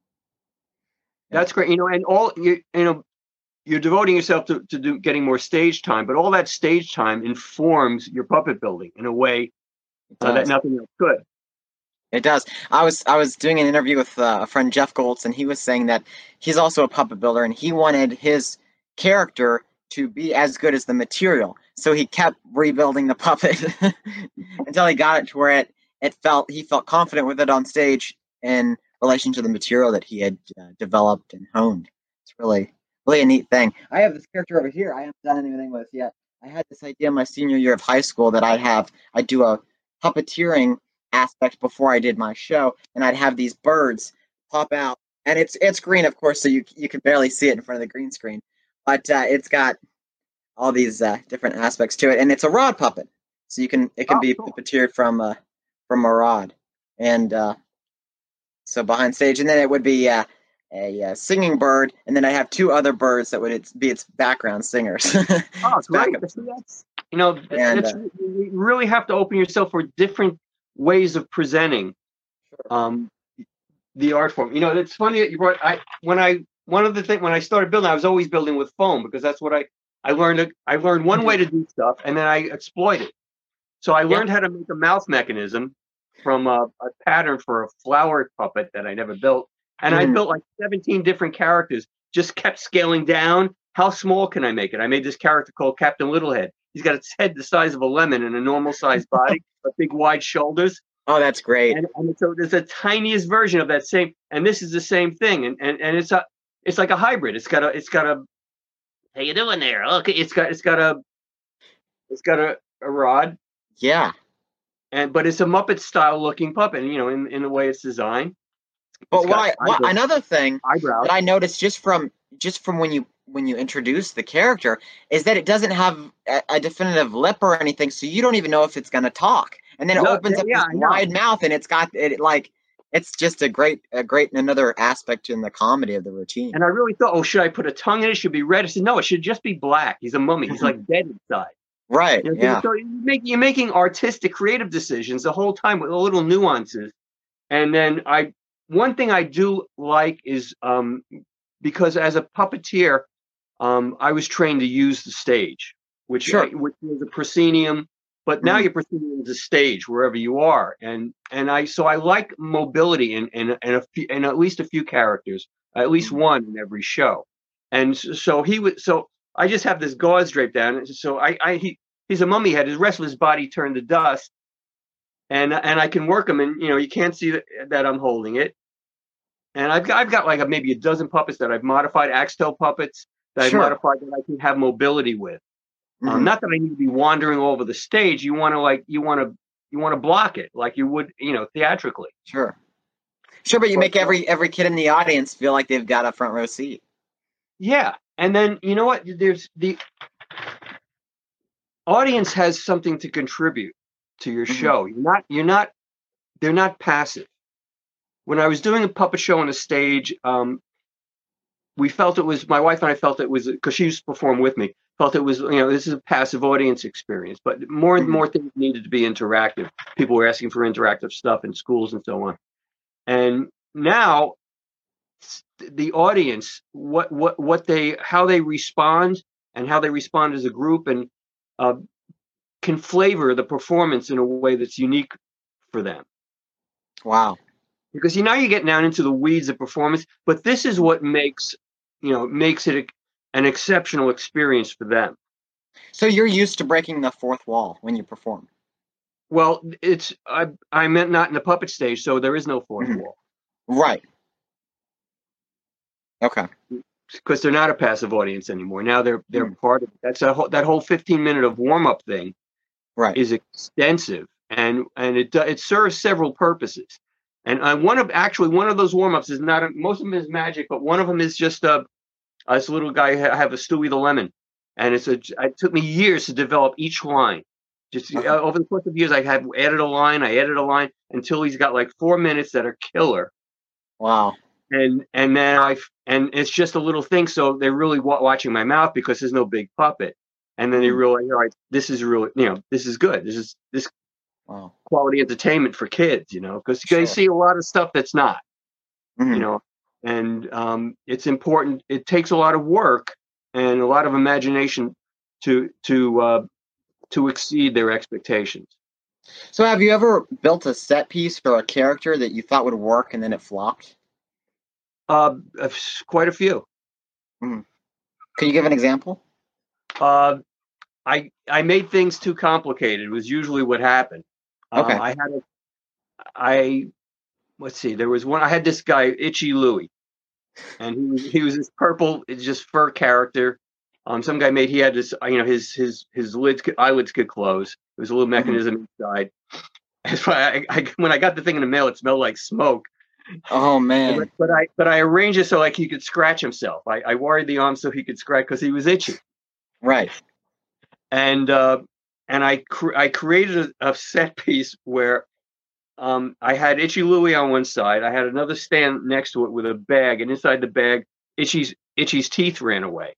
Yeah. That's great. You know, and all you you know, you're devoting yourself to, to do getting more stage time, but all that stage time informs your puppet building in a way It uh, that does. nothing else could. It does. I was I was doing an interview with uh, a friend Jeff Goltz, and he was saying that he's also a puppet builder, and he wanted his character to be as good as the material. So he kept rebuilding the puppet until he got it to where it it felt he felt confident with it on stage in relation to the material that he had uh, developed and honed. It's really really a neat thing. I have this character over here. I haven't done anything with yet. I had this idea my senior year of high school that I have I do a puppeteering aspect before I did my show, and I'd have these birds pop out, and it's it's green, of course, so you you can barely see it in front of the green screen, but uh, it's got all these uh, different aspects to it, and it's a rod puppet, so you can it can Oh, be cool. puppeteered from uh, from a rod, and uh, so behind stage, and then it would be uh, a uh, singing bird, and then I have two other birds that would it's, be its background singers, Oh, its great. backup See, singers, that's you know, and that's uh, you really have to open yourself for different ways of presenting sure. um, the art form. You know, it's funny that you brought. I when I one of the thing when I started building, I was always building with foam because that's what I I learned. I learned one way Mhm. to do stuff, and then I exploited. So I Yeah. learned how to make a mouth mechanism from a, a pattern for a flower puppet that I never built. And I Mhm. built like seventeen different characters, just kept scaling down. How small can I make it? I made this character called Captain Littlehead. He's got its head the size of a lemon and a normal sized body, but big wide shoulders. Oh, that's great. And, and so there's a tiniest version of that same, and this is the same thing. And, and, and it's a, it's like a hybrid. It's got a, it's got a, how you doing there? Okay, it's got it's got a it's got a, a rod, Yeah. and but it's a Muppet style looking puppet. You know, in in the way it's designed, it's But what got I what eyebrows. another thing eyebrows. that I noticed just from just from when you when you introduce the character is that it doesn't have a, a definitive lip or anything, so you don't even know if it's gonna talk. And then it No, opens yeah, up yeah, this I know. wide mouth, and it's got it like it's just a great a great another aspect in the comedy of the routine. And I really thought, oh, should I put a tongue in it? Should it be red? I said, no, it should just be black. He's a mummy. He's like dead inside. Right. You know, Yeah. so you're making, you're making artistic, creative decisions the whole time with little nuances. And then I, one thing I do like is um, because as a puppeteer, um, I was trained to use the stage, which Sure. which was a proscenium. But now Mhm. your proscenium is a stage wherever you are, and and I so I like mobility in in in, a few, in at least a few characters, at least Mhm. one in every show. And s- so he was so I just have this gauze draped down, and so I I he he's a mummy head. His rest of his body turned to dust, and and I can work him, and you know you can't see that, that I'm holding it. And I've got I've got like a, maybe a dozen puppets that I've modified, Axtel puppets that I've Sure. modified that I can have mobility with. Um, Mhm. not that I need to be wandering all over the stage. You want to like you want to you want to block it like you would, you know, theatrically. Sure. Sure, but you But make uh, every every kid in the audience feel like they've got a front row seat. yeah, and then you know what? There's the audience has something to contribute to your Mhm. show. You're not you're not they're not passive. When I was doing a puppet show on a stage, um, we felt it was my wife and I felt it was because she used to perform with me. Felt it was you know this is a passive audience experience, but more and Mhm. more things needed to be interactive. People were asking for interactive stuff in schools and so on. And now the audience, what what what they how they respond and how they respond as a group and uh, can flavor the performance in a way that's unique for them. Wow. Because you now you're getting down into the weeds of performance, but this is what makes you know makes it a, an exceptional experience for them. So you're used to breaking the fourth wall when you perform. Well, it's I I meant not in the puppet stage, so there is no fourth Mhm. wall Right. Okay. because they're not a passive audience anymore. Now they're they're Mhm. part of it. That's a whole, that whole fifteen minute of warm up thing Right. is extensive and and it it serves several purposes. And uh, one of actually one of those warm ups is not a, most of them is magic, but one of them is just a this little guy I have a Stewie the Lemon, and it's a it took me years to develop each line. Just uh, Uh-huh. over the course of years, I had added a line, I added a line until he's got like four minutes that are killer, Wow. and and then I and it's just a little thing, so they're really wa- watching my mouth because there's no big puppet, and then they Mhm. realize, all right, this is really you know this is good, this is this Wow. quality entertainment for kids, you know, because they Sure. see a lot of stuff that's not, you Mhm. know, and um, it's important. It takes a lot of work and a lot of imagination to to uh, to exceed their expectations. So have you ever built a set piece for a character that you thought would work and then it flopped? Uh, quite a few. Mhm. Can you give an example? Uh, I I made things too complicated. Was usually what happened. Um, Okay. I had a I let's see. There was one. I had this guy Itchy Louie, and he was he was this purple, it's just fur character. Um, some guy made he had this, uh, you know, his his his lids could, eyelids could close. There was a little Mhm. mechanism inside. That's why I, I when I got the thing in the mail, it smelled like smoke. Oh But, man. but I but I arranged it so like he could scratch himself. I, I wired the arm so he could scratch because he was itchy. Right. And uh, and I cr- I created a, a set piece where um, I had Itchy Louie on one side. I had another stand next to it with a bag, and inside the bag, Itchy's Itchy's teeth ran away.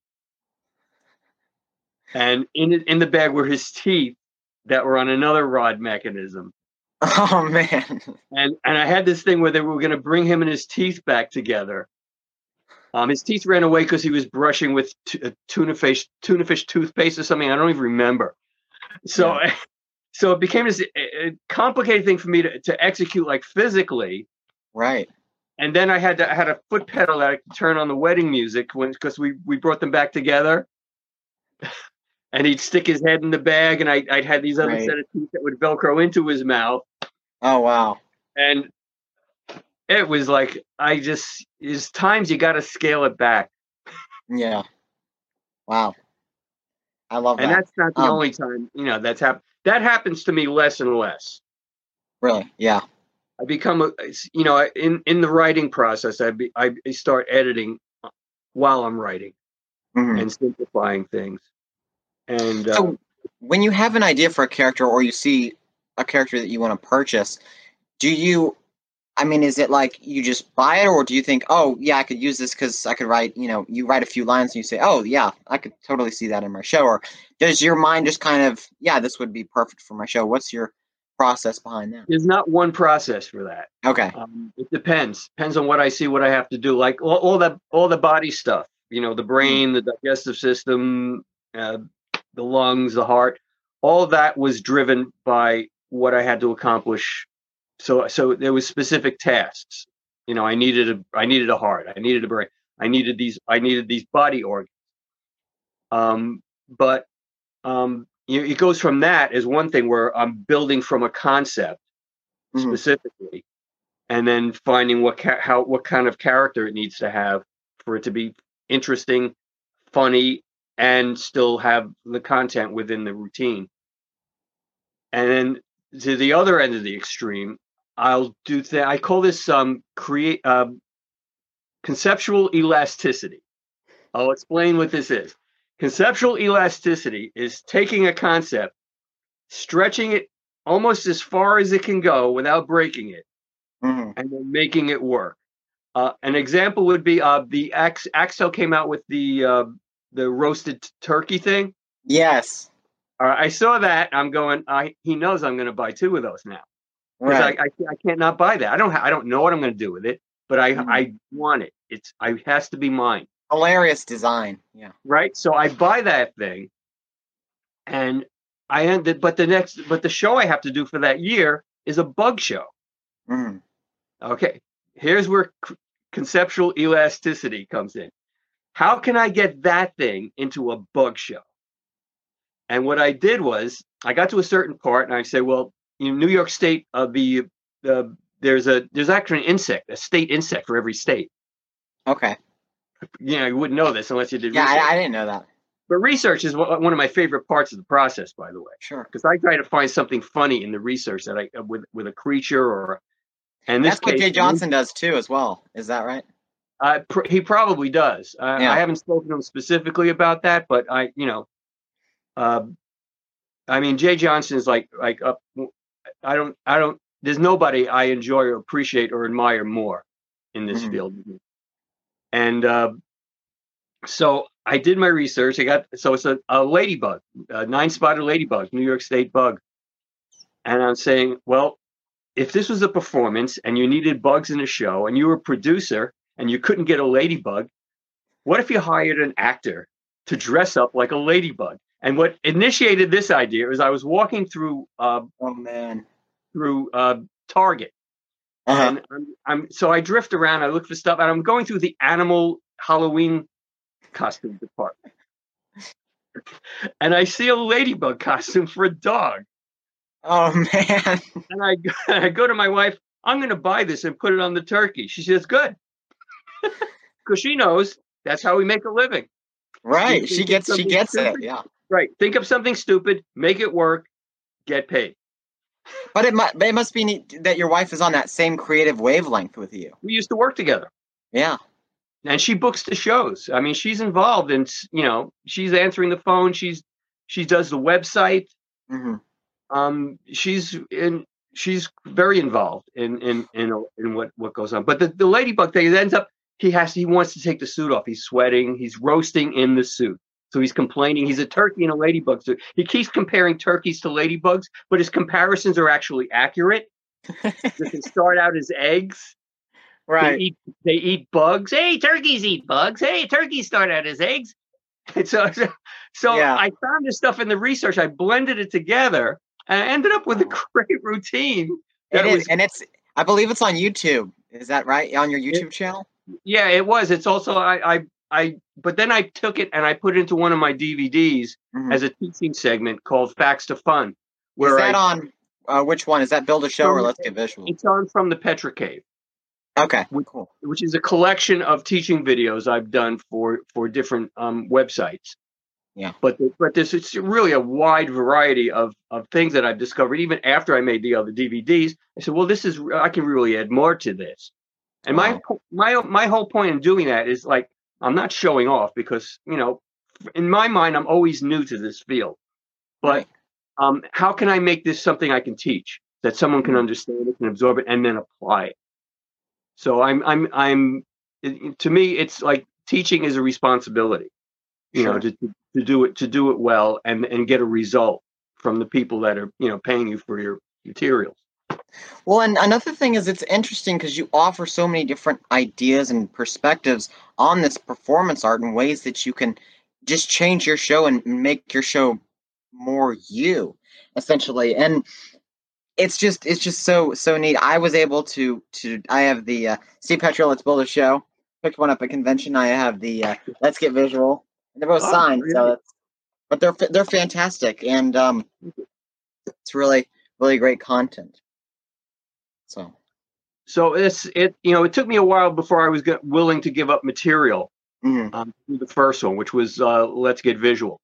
And in in the bag were his teeth that were on another rod mechanism. Oh man. And and I had this thing where they were going to bring him and his teeth back together. Um, his teeth ran away because he was brushing with t- uh, tuna fish tuna fish toothpaste or something. I don't even remember. So Yeah. so it became this uh, complicated thing for me to, to execute like physically. Right. And then I had to, I had a foot pedal that I could turn on the wedding music when because we we brought them back together. And he'd stick his head in the bag, and I, I'd had these other Right. set of teeth that would Velcro into his mouth, Oh wow. and it was like I just there's times you got to scale it back. Yeah. Wow. I love And that. that's not the Um, only time, you know, that's happened. That happens to me less and less. really, yeah. I become a, you know, in in the writing process, I be, I start editing while I'm writing Hmm. and simplifying things. And uh, So when you have an idea for a character or you see a character that you want to purchase, do you, I mean, is it like you just buy it or do you think, oh, yeah, I could use this because I could write, you know, you write a few lines and you say, oh, yeah, I could totally see that in my show? Or does your mind just kind of, yeah, this would be perfect for my show? What's your process behind that? there's not one process for that. Okay. Um, it depends. Depends on what I see, what I have to do. Like all, all that, all the body stuff. You know, the Mm. brain, the digestive system, uh, the lungs, the heart. All of that was driven by what I had to accomplish. So, so there was specific tasks. You know, I needed a, I needed a heart. I needed a brain. I needed these. I needed these body organs. Um, but um, you, it goes from that as one thing where I'm building from a concept Hmm. specifically, and then finding what ca- how what kind of character it needs to have for it to be interesting, funny, and still have the content within the routine. And then to the other end of the extreme, I'll do th- I call this um create um, conceptual elasticity. I'll explain what this is. Conceptual elasticity is taking a concept, stretching it almost as far as it can go without breaking it, Hmm. and then making it work. Uh, an example would be uh, the Ax- Axel came out with the uh, the roasted t- turkey thing. Yes. Uh, I saw that. I'm going. I he knows I'm going to buy two of those now because I, Right. I I can't not buy that. I don't ha- I don't know what I'm going to do with it, but I Mhm. I want it. It's I it has to be mine, Hilarious design. Yeah. right? So I buy that thing, and I ended. But the next, but the show I have to do for that year is a bug show. Hmm. Okay, here's where c- conceptual elasticity comes in. How can I get that thing into a bug show? And what I did was I got to a certain part and I say, well, in New York State, uh, the the there's a there's actually an insect, a state insect for every state. Okay. You know, you wouldn't know this unless you did Yeah, I, research. I didn't know that. But research is one one of my favorite parts of the process, by the way, Sure. because I try to find something funny in the research that I with with a creature or in this That's what case, Jay Johnson does too, as well. Is that right? uh, pr- he probably does. Uh, I Yeah. haven't spoken to him specifically about that, but I, you know, uh, I mean, Jay Johnson is like like up. I don't I don't. There's nobody I enjoy or appreciate or admire more in this Hmm. field. And uh, so I did my research. I got so it's a, a ladybug, a nine spotted ladybug, New York State bug. And I'm saying, well, if this was a performance and you needed bugs in a show and you were a producer and you couldn't get a ladybug, what if you hired an actor to dress up like a ladybug? And what initiated this idea is I was walking through uh, Oh man. through uh, Target, Uh huh. and I'm, I'm so I drift around. I look for stuff, and I'm going through the animal Halloween costume department, and I see a ladybug costume for a dog. Oh man. And I I go to my wife. I'm going to buy this and put it on the turkey. She says, "Good," because she knows that's how we make a living. We Right. She think of gets. She something gets it. stupid, Yeah. right? Think of something stupid, make it work, get paid. But it must. It must be neat that your wife is on that same creative wavelength with you. We used to work together. Yeah. And she books the shows. I mean, she's involved in, you know, she's answering the phone. She's, she does the website. Hmm. Um, she's in, she's very involved in, in, in, in what, what goes on. But the, the ladybug thing, it ends up, he has, he wants to take the suit off. He's sweating. He's roasting in the suit. So he's complaining. He's a turkey in a ladybug suit. He keeps comparing turkeys to ladybugs, but his comparisons are actually accurate. They start out as eggs. They Right. eat they eat bugs. Hey, turkeys eat bugs. Hey, turkeys start out as eggs. And so, so Yeah. I found this stuff in the research. I blended it together, and I ended up with a great routine. It That is, was, and it's. I believe it's on YouTube. Is that right? On your it, YouTube channel? yeah, it was. It's also I, I, I. But then I took it and I put it into one of my D V Ds Hmm. as a teaching segment called Facts to Fun, Is where that I on? Uh, which one is that? Build a show or from Let's Get Visual? it's on from the Petra Cave, Okay. which, Cool. which is a collection of teaching videos I've done for for different um, websites. Yeah. But the, but this it's really a wide variety of of things that I've discovered even after I made the other D V Ds. I said, well, this is I can really add more to this. And my Wow. my my whole point in doing that is like I'm not showing off because you know in my mind I'm always new to this field. But Right. um, how can I make this something I can teach that someone can Mm. understand it, can absorb it, and then apply it? So I'm I'm I'm it, to me it's like teaching is a responsibility, you know, Sure. to to do it to do it well and and get a result from the people that are you know paying you for your materials. Well, and another thing is it's interesting because you offer so many different ideas and perspectives on this performance art in ways that you can just change your show and make your show more you, essentially. And it's just it's just so so neat. I was able to to I have the uh, Steve Petrel Let's Build a Show. Picked one up at convention. I have the uh, Let's Get Visual. And they're both Oh, signed, so really? that's but they're fa- they're fantastic, and um, it's really really great content. So. So it's it you know it took me a while before I was get, willing to give up material. Mhm. Um, the first one, which was uh, Let's Get Visual.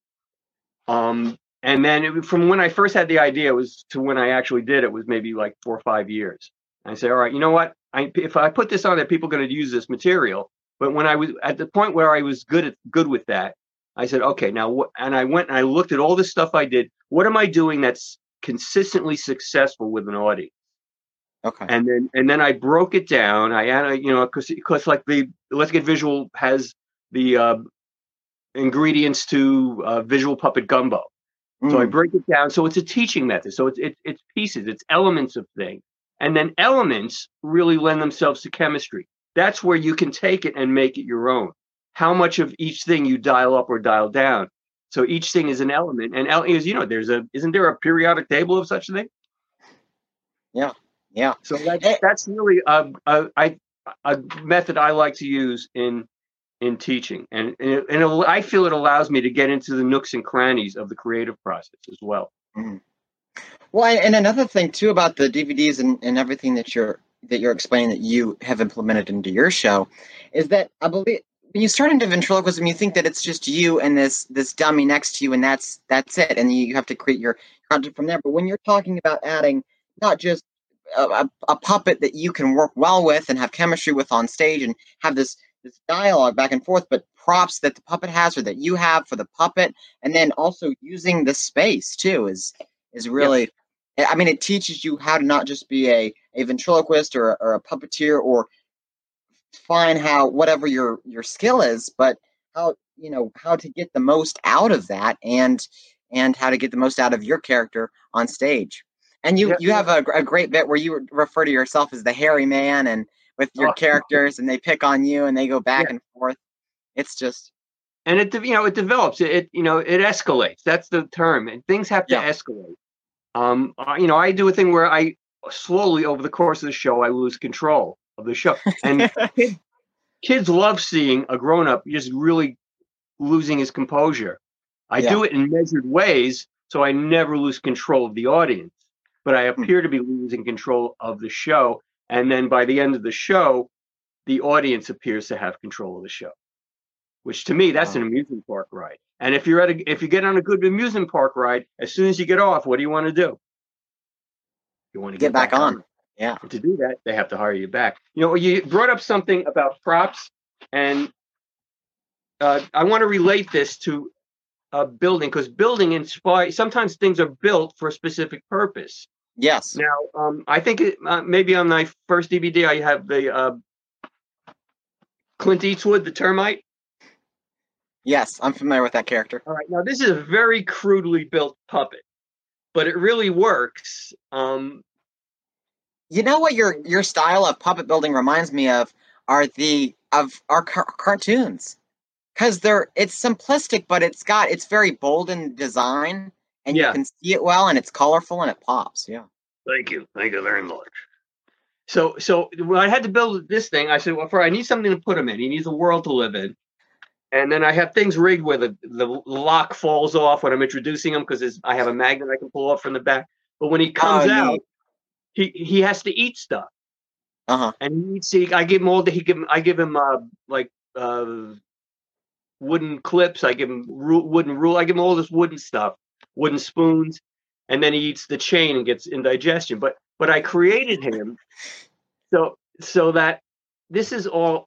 Um, and then it, from when I first had the idea was to when I actually did it was maybe like four or five years. And I say, all right, you know what? I, if I put this on there, people are going to use this material. But when I was at the point where I was good at good with that, I said, okay, now what? And I went and I looked at all the stuff I did. What am I doing that's consistently successful with an audience? Okay. And then and then I broke it down. I added, you know, because because like the Let's Get Visual has the uh, ingredients to uh, visual puppet gumbo. So I Mm. break it down. So it's a teaching method. So it's it's it's pieces, it's elements of things. And then elements really lend themselves to chemistry. That's where you can take it and make it your own. How much of each thing you dial up or dial down. So each thing is an element. And as you know, there's a isn't there a periodic table of such a thing? Yeah. Yeah. So that's Eh, that's really a a, I, a method I like to use in in teaching, and and, it, and it, I feel it allows me to get into the nooks and crannies of the creative process as well. mm. Well, and and another thing too about the D V Ds and, and everything that you're that you're explaining that you have implemented into your show is that I believe when you start into ventriloquism, you think that it's just you and this this dummy next to you, and that's that's it, and you have to create your content from there. But when you're talking about adding not just a, a, a puppet that you can work well with and have chemistry with on stage and have this this dialogue back and forth, but props that the puppet has or that you have for the puppet, and then also using the space too is is Yes. really I mean, it teaches you how to not just be a, a ventriloquist or, or a puppeteer or find how whatever your your skill is, but how you know how to get the most out of that and and how to get the most out of your character on stage. And you Yeah. you have a, a great bit where you refer to yourself as the hairy man and with your Oh, characters and they pick on you and they go back yeah. and forth. It's just And it you know it develops. It, it you know it escalates. That's the term. And things have to yeah. escalate. Um, I- you know, I do a thing where I slowly over the course of the show I lose control of the show, and kids, kids love seeing a grown up just really losing his composure. I Yeah. do it in measured ways, so I never lose control of the audience, but I Hmm. appear to be losing control of the show. And then by the end of the show, the audience appears to have control of the show, which to me, that's an Wow. amusement park ride. And if you're at a, if you get on a good amusement park ride, as soon as you get off, what do you want to do? You want to Get get back back on. on. Yeah. And to do that, they have to hire you back. You know, you brought up something about props, and uh, I want to relate this to uh, building because building inspires. Sometimes things are built for a specific purpose. Yes. Now, um, I think it, uh, maybe on my first D V D, I have the uh, Clint Eastwood, the termite. Yes, I'm familiar with that character. All right, now this is a very crudely built puppet, but it really works. Um, You know what your your style of puppet building reminds me of are the of our car- cartoons because they're it's simplistic, but it's got it's very bold in design, and you yeah, can see it well, and it's colorful, and it pops. Yeah. thank you, thank you very much. So, so when I had to build this thing, I said, well, for I need something to put him in. He needs a world to live in. And then I have things rigged where the, the lock falls off when I'm introducing him because I have a magnet I can pull off from the back. But when he Oh, comes out, neat. he, he has to eat stuff, Uh huh. and he eats. He, I give him all the. He give him. I give him uh, like uh, wooden clips. I give him ru- wooden rule. I give him all this wooden stuff, wooden spoons, and then he eats the chain and gets indigestion. But but I created him so so that this is all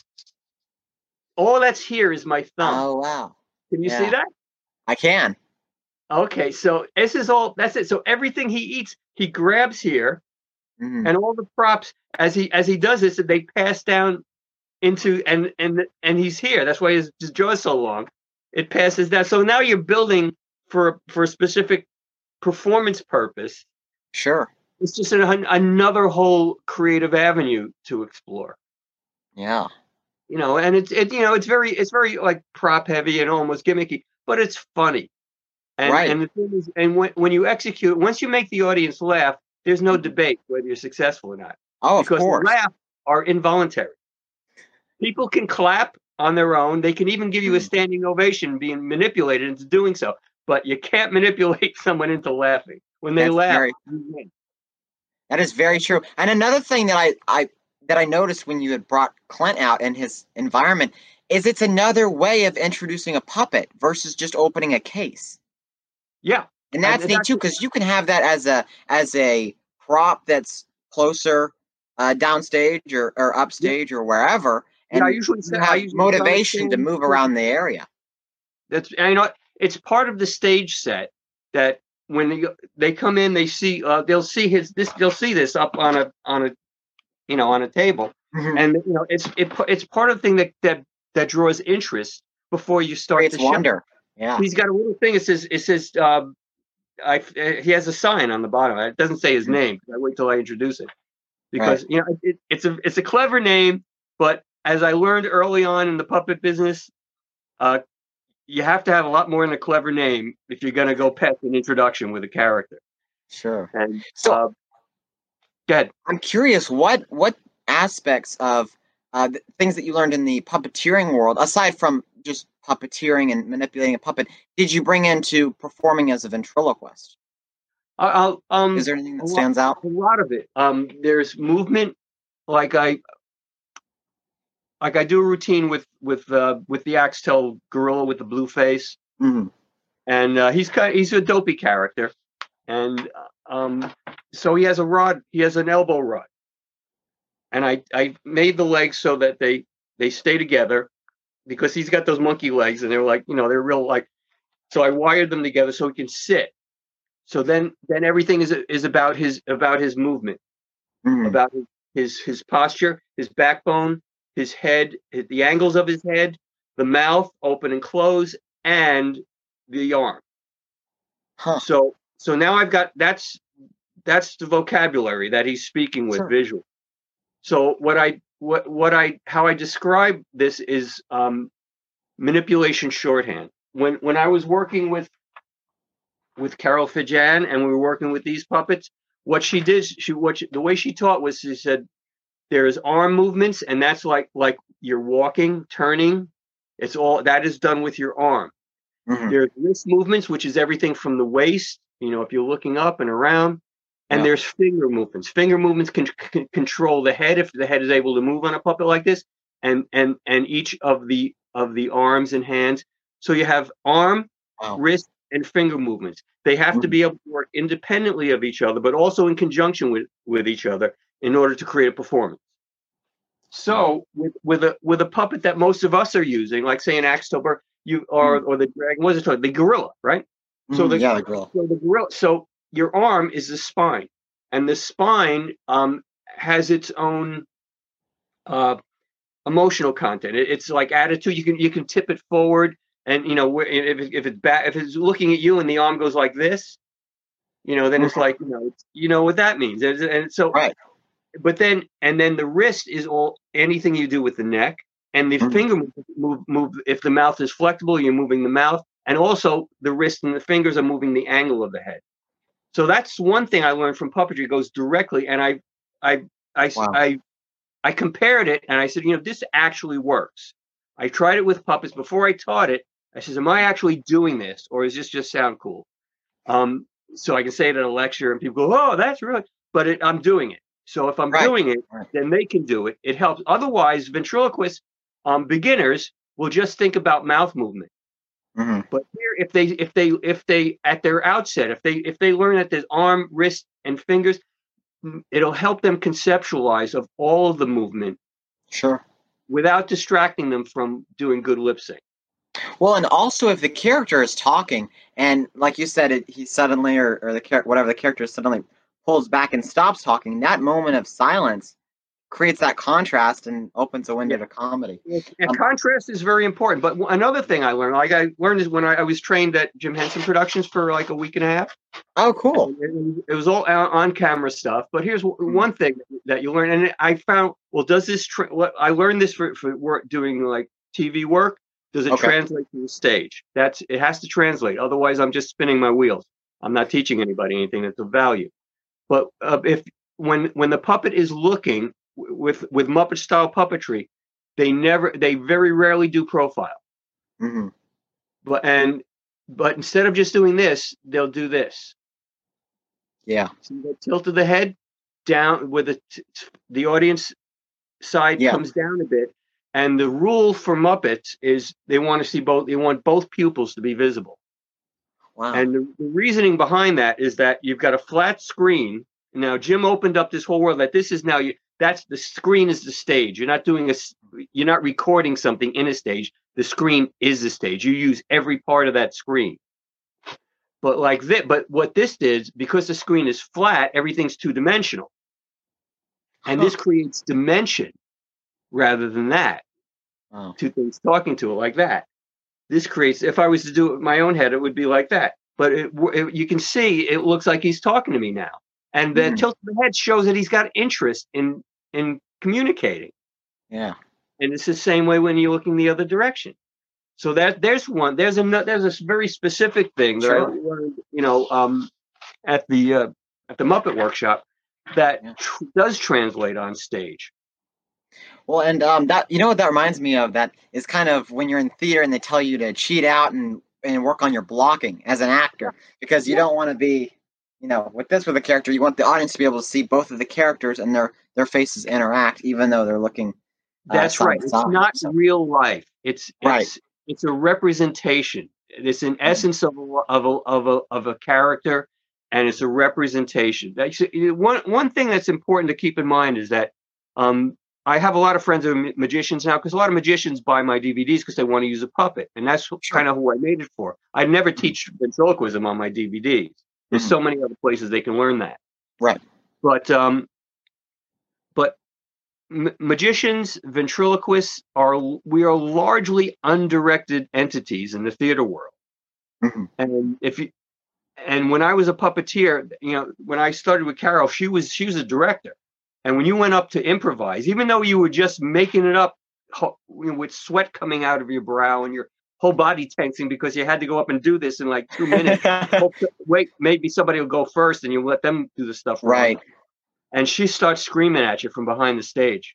all that's here is my thumb. Oh wow! Can you Yeah. see that? I can. Okay, so this is all. That's it. So everything he eats, he grabs here, Mhm. and all the props as he as he does this, they pass down into and and and he's here. That's why his, his jaw is so long. It passes down. So now you're building for for a specific performance purpose. Sure. It's just an, another whole creative avenue to explore. Yeah. You know, and it's it you know it's very it's very like prop heavy and almost gimmicky, but it's funny. And Right. and the thing is, and when when you execute, once you make the audience laugh, there's no debate whether you're successful or not. Oh, of Because course. laughs are involuntary. People can clap on their own. They can even give you a Mm. standing ovation being manipulated into doing so. But you can't manipulate someone into laughing. When they That's laugh, very- you win. That is very true. And another thing that I, I that I noticed when you had brought Clint out in his environment is it's another way of introducing a puppet versus just opening a case. Yeah. And that's And neat that's- too, because you can have that as a as a prop that's closer uh, downstage or, or upstage or wherever, and Yeah, I usually say you I have usually motivation to stand- move around the area. That's and you know what? It's part of the stage set that when they, they come in, they see uh, they'll see his this they'll see this up on a on a you know on a table, Mhm. and you know it's it it's part of the thing that that that draws interest before you start Creates the show. wonder. Yeah. He's got a little thing. It says it says um, I he has a sign on the bottom. It doesn't say his Mhm. name. I wait till I introduce it because you know it, it's a it's a clever name, but as I learned early on in the puppet business, uh, you have to have a lot more than a clever name if you're going to go past an introduction with a character. Sure. And So- uh, go ahead. I'm curious, what what aspects of uh, the things that you learned in the puppeteering world, aside from just puppeteering and manipulating a puppet, did you bring into performing as a ventriloquist? I- I'll um Is there anything that a lot- stands out? a lot of it. Um, there's movement, like I like I do a routine with with uh, with the Axtel gorilla with the blue face, Hmm. and uh, he's kind he's a dopey character, and uh, um, so he has a rod, he has an elbow rod, and I I made the legs so that they they stay together because he's got those monkey legs, and they're like you know they're real like, so I wired them together so he can sit. So then then everything is is about his about his movement, Hmm. about his his, his posture, his backbone, his head, his, the angles of his head, the mouth open and close, and the arm. Huh. So so now I've got that's that's the vocabulary that he's speaking with Sure. visual. So what I what what I how I describe this is um, manipulation shorthand. When when I was working with with Carol Fijan and we were working with these puppets, what she did she what she, the way she taught was she said there's arm movements, and that's like like you're walking, turning. It's all that is done with your arm. Mhm. There's wrist movements, which is everything from the waist, you know, if you're looking up and around. And Yeah. there's finger movements. Finger movements can, can control the head if the head is able to move on a puppet like this, and and and each of the of the arms and hands. So you have arm, Wow. wrist, and finger movements. They have to Mhm. be able to work independently of each other, but also in conjunction with with each other in order to create a performance. So with with a with a puppet that most of us are using, like say an Axtober, you or or the dragon, what is it called? The gorilla, right? So Mhm. the Yeah, the gorilla. so the gorilla. So your arm is the spine, and the spine um, has its own uh, emotional content. It, it's like attitude. You can you can tip it forward, and you know where- if it- if it's back, if it's looking at you, and the arm goes like this, you know, then it's Mhm. like you know it's, you know what that means. And, and so, Right. but then and then the wrist is all anything you do with the neck, and the Mhm. finger move, move move. If the mouth is flexible, you're moving the mouth, and also the wrist and the fingers are moving the angle of the head. So that's one thing I learned from puppetry. It goes directly, and I, I, I, Wow. I, I compared it, and I said, you know, this actually works. I tried it with puppets before I taught it. I said, am I actually doing this, or is this just sound cool? Um, so I can say it at a lecture, and people go, oh, that's really. But it, I'm doing it. So if I'm Right. doing it, Right. then they can do it. It helps. Otherwise, ventriloquists, um, beginners will just think about mouth movement. Mm-hmm. But here, if they if they if they at their outset, if they if they learn that there's arm, wrist, and fingers, it'll help them conceptualize of all of the movement. Sure. Without distracting them from doing good lip sync. Well, and also if the character is talking, and like you said, it, he suddenly, or, or the character, whatever the character suddenly pulls back and stops talking, that moment of silence creates that contrast and opens a window Yeah. to comedy. And Um, contrast is very important. But another thing I learned, like I learned is when I, I was trained at Jim Henson Productions for like a week and a half. oh, cool. It, it was all on camera stuff. But here's Hmm. one thing that you learn, and I found, well, does this tra- what I learned this for for work doing like T V work? Does it Okay. translate to the stage? That's it has to translate. Otherwise, I'm just spinning my wheels. I'm not teaching anybody anything that's of value. But uh, if when when the puppet is looking with with Muppet style puppetry, they never they very rarely do profile. Mm-hmm. But and but instead of just doing this, they'll do this. Yeah. So the tilt of the head down with the the audience side Yeah. comes down a bit. And the rule for Muppets is they want to see both. They want both pupils to be visible. Wow. And the, the reasoning behind that is that you've got a flat screen. Now Jim opened up this whole world that this is now you. That's the screen is the stage. You're not doing a. You're not recording something in a stage. The screen is the stage. You use every part of that screen. But like that. But what this did, because the screen is flat, everything's two dimensional. And this creates dimension rather than that. Wow. Two things talking to it like that. This creates, if I was to do it with my own head, it would be like that. But it, it, you can see it looks like he's talking to me now. And the Mhm. tilt of the head shows that he's got interest in in communicating. Yeah. And it's the same way when you're looking the other direction. So that there's one, there's a there's a very specific thing that Sure. I learned, you know, um, at the uh, at the Muppet Workshop that Yeah. tr- does translate on stage. Well, and um, that you know what that reminds me of? That is kind of when you're in theater and they tell you to cheat out and and work on your blocking as an actor because you Yeah. don't want to be, you know, with this with a character, you want the audience to be able to see both of the characters and their their faces interact, even though they're looking. Uh, That's side right. to It's side, not so. real life. It's Right. it's it's a representation. It's an essence of a, of a of a of a character, and it's a representation. That's one one thing that's important to keep in mind is that um, I have a lot of friends who are ma- magicians now because a lot of magicians buy my D V Ds because they want to use a puppet, and that's Sure. kind of who I made it for. I never teach ventriloquism on my D V Ds. There's Mhm. so many other places they can learn that. Right. But um, but M- magicians, ventriloquists are we are largely undirected entities in the theater world. Mhm. And if you and when I was a puppeteer, you know, when I started with Carol, she was she was a director. And when you went up to improvise, even though you were just making it up ho- you know, with sweat coming out of your brow and your whole body tensing because you had to go up and do this in like two minutes. Hope to- wait, maybe somebody will go first and you let them do the stuff wrong. Right. And she starts screaming at you from behind the stage.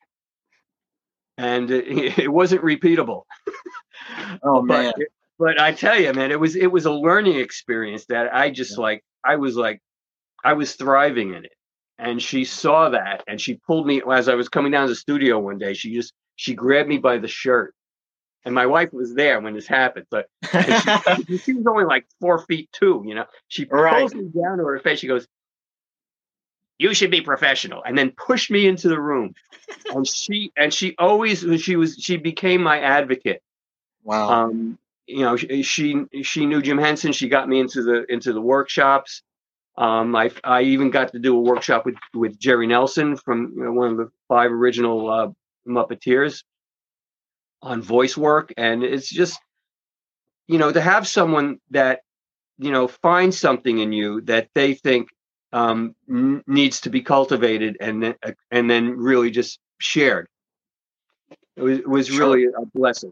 And it, it wasn't repeatable. Oh but man. but I tell you, man, it was it was a learning experience that I just Yeah. like. I was like, I was thriving in it, and she saw that, and she pulled me as I was coming down to the studio one day. She just she grabbed me by the shirt, and my wife was there when this happened, but and she she was only like four feet two, you know. She pulls Right. me down to her face. She goes, "You should be professional," and then pushed me into the room. And she and she always she was she became my advocate. Wow. Um, you know, she, she she knew Jim Henson. She got me into the into the workshops. Um, I I even got to do a workshop with with Jerry Nelson from you know, one of the five original uh, Muppeteers on voice work, and it's just you know to have someone that you know finds something in you that they think um, n- needs to be cultivated and then uh, and then really just shared. It was, it was Sure. really a blessing.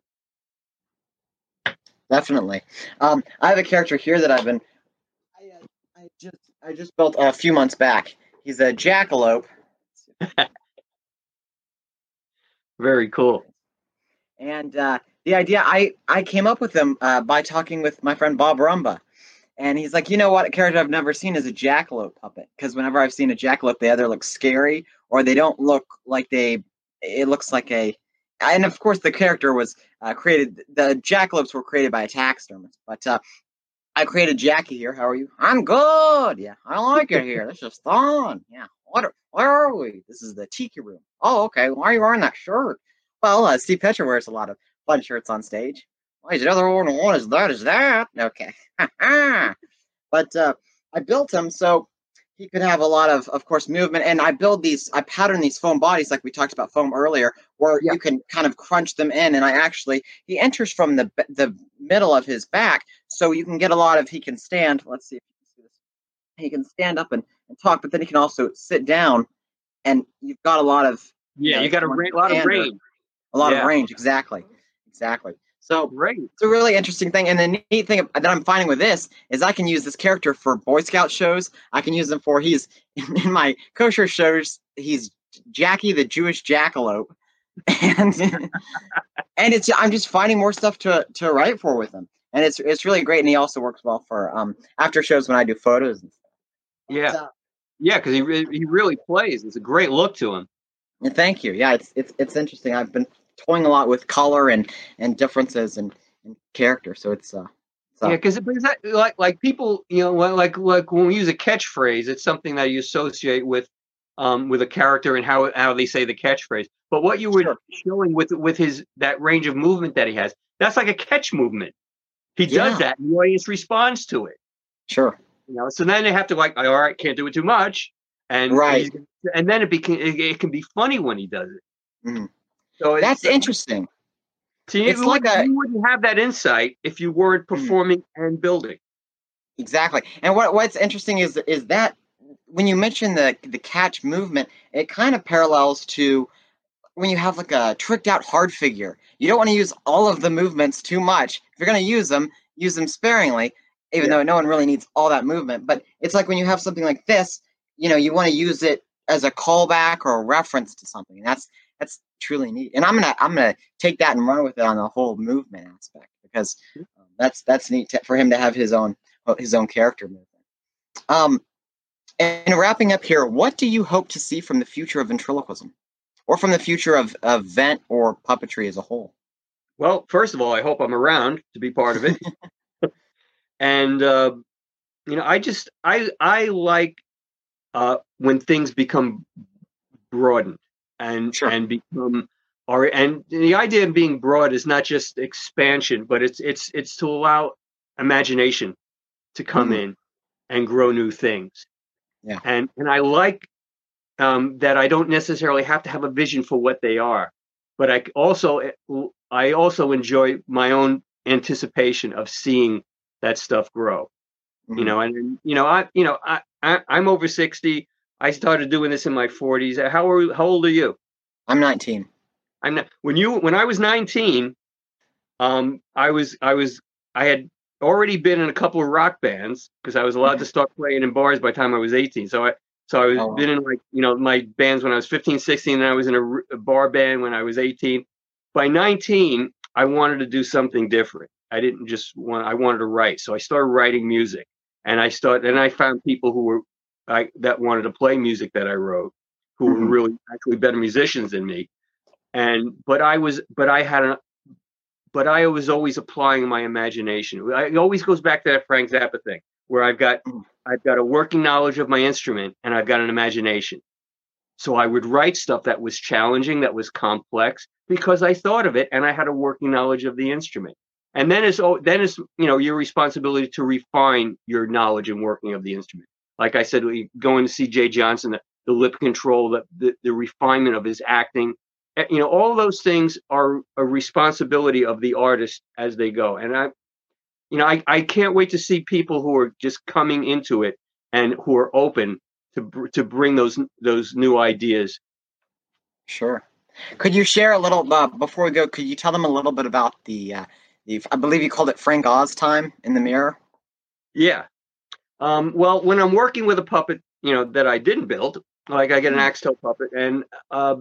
Definitely. Um, I have a character here that I've been. I, uh, I just I just built a few months back. He's a jackalope. Very cool. And uh, the idea, I, I came up with him uh, by talking with my friend Bob Rumba. And he's like, you know what, a character I've never seen is a jackalope puppet. Because whenever I've seen a jackalope, they either look scary or they don't look like they, it looks like a, and of course the character was uh, created. The jackalopes were created by a taxidermist, but uh, I created Jackie here. How are you? I'm good. Yeah, I like it here. This is fun. Yeah. What? Are, where are we? This is the Tiki Room. Oh, okay. Why are you wearing that shirt? Well, uh, Steve Petra wears a lot of fun shirts on stage. Why is the other one? What is that? Is that? Okay. But uh, I built him so he could have a lot of, of course, movement. And I build these, I pattern these foam bodies like we talked about foam earlier, where Yeah. you can kind of crunch them in. And I actually, he enters from the the middle of his back, so you can get a lot of, he can stand. Let's see if you can see this. He can stand up and, and talk, but then he can also sit down, and you've got a lot of, Yeah, know, you got a, if you ra- want a lot of pander, range. a lot Yeah. of range. Exactly. Exactly. So Great. it's a really interesting thing. And the neat thing that I'm finding with this is I can use this character for Boy Scout shows. I can use him for, he's in my kosher shows, he's Jackie the Jewish jackalope. And and it's I'm just finding more stuff to to write for with him. And it's it's really great. And he also works well for um after shows when I do photos and stuff. Yeah. So, Yeah, because he re- he really plays. It's a great look to him. and thank you. Yeah, it's it's it's interesting. I've been toying a lot with color and and differences and, and character. So it's uh so Yeah, because that like like people, you know, like like when we use a catchphrase, it's something that you associate with um with a character and how how they say the catchphrase. But what you were Sure. showing with with his that range of movement that he has, that's like a catch movement. He Yeah. does that, and the audience responds to it. sure. You know, so then they have to like, all right, can't do it too much, and Right. he's, and then it became it, it can be funny when he does it. Mhm. So it's, That's interesting. so you, It's you like wouldn't, a you wouldn't have that insight if you weren't Mhm. performing and building. Exactly. And what what's interesting is is that when you mention the the catch movement, it kind of parallels to when you have like a tricked out hard figure. You don't want to use all of the movements too much. If you're going to use them, use them sparingly, even Yeah. though no one really needs all that movement. But it's like when you have something like this, you know, you want to use it as a callback or a reference to something. And that's that's truly neat. And I'm gonna I'm gonna take that and run with it on the whole movement aspect, because um, that's that's neat to, for him to have his own his own character movement. Um, and wrapping up here, what do you hope to see from the future of ventriloquism, or from the future of, of vent or puppetry as a whole? Well, first of all, I hope I'm around to be part of it, and uh, you know, I just I I like uh, when things become broadened and Sure. and become or and the idea of being broad is not just expansion, but it's it's it's to allow imagination to come Mhm. in and grow new things. Yeah. And and I like um, that I don't necessarily have to have a vision for what they are, but I c- also I also enjoy my own anticipation of seeing that stuff grow. You Mhm. know, and, and you know I you know I, I I'm over sixty. I started doing this in my forties. How are how old are you? I'm nineteen. I'm not, when you when I was nineteen. Um, I was I was I had already been in a couple of rock bands because I was allowed to Mhm. start playing in bars by the time I was eighteen. So I so I was Oh, been wow. in like you know my bands when I was fifteen, sixteen, and I was in a, r- a bar band when I was eighteen. By nineteen, I wanted to do something different. I didn't just want I wanted to write. So I started writing music, and I started and I found people who were I that wanted to play music that I wrote, who were Mhm. really actually better musicians than me. And but I was but I had an but I was always applying my imagination. It always goes back to that Frank Zappa thing, where I've got Mhm. I've got a working knowledge of my instrument and I've got an imagination. So I would write stuff that was challenging, that was complex, because I thought of it and I had a working knowledge of the instrument. And then it's oh, then it's you know your responsibility to refine your knowledge and working of the instrument. Like I said, we- going to see Jay Johnson, the, the lip control, the, the the refinement of his acting, eh, you know, all those things are a responsibility of the artist as they go. And I, you know, I, I can't wait to see people who are just coming into it and who are open to br- to bring those those new ideas. Sure. Could you share a little uh, before we go? Could you tell them a little bit about the uh, the I believe you called it Frank Oz time in the mirror? Yeah. Um, well, when I'm working with a puppet, you know, that I didn't build, like I get an Mhm. Axtel puppet, and uh,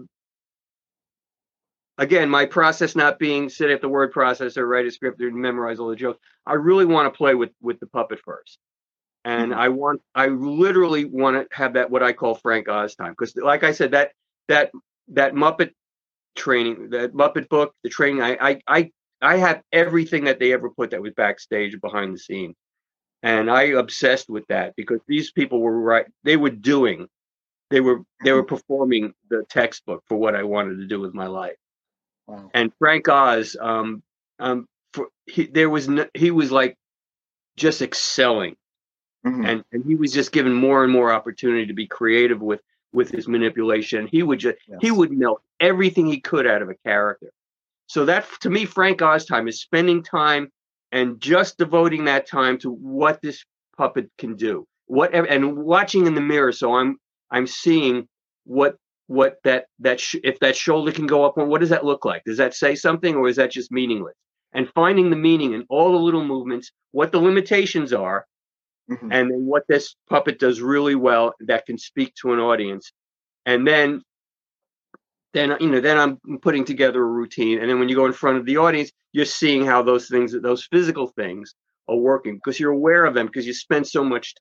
again, my process not being sit at the word processor, write a script, and memorize all the jokes. I really want to play with with the puppet first, and Mhm. I want, I literally want to have that what I call Frank Oz time, because, like I said, that that that Muppet training, the Muppet book, the training. I, I, I, I have everything that they ever put that was backstage behind the scene. And I obsessed with that because these people were right. They were doing, they were, they were performing the textbook for what I wanted to do with my life. Wow. And Frank Oz, um, um, for, he, there was, no, he was like just excelling. Mhm. And, and he was just given more and more opportunity to be creative with, with his manipulation. He would just, Yes. he would milk everything he could out of a character. So that, to me, Frank Oz time is spending time and just devoting that time to what this puppet can do, whatever, and watching in the mirror. So I'm, I'm seeing what, what that, that, sh- if that shoulder can go up, what does that look like? Does that say something, or is that just meaningless? And finding the meaning in all the little movements, what the limitations are, Mhm. and then what this puppet does really well that can speak to an audience. And then, then you know, then I'm putting together a routine. And then when you go in front of the audience, you're seeing how those things, those physical things, are working because you're aware of them because you spend so much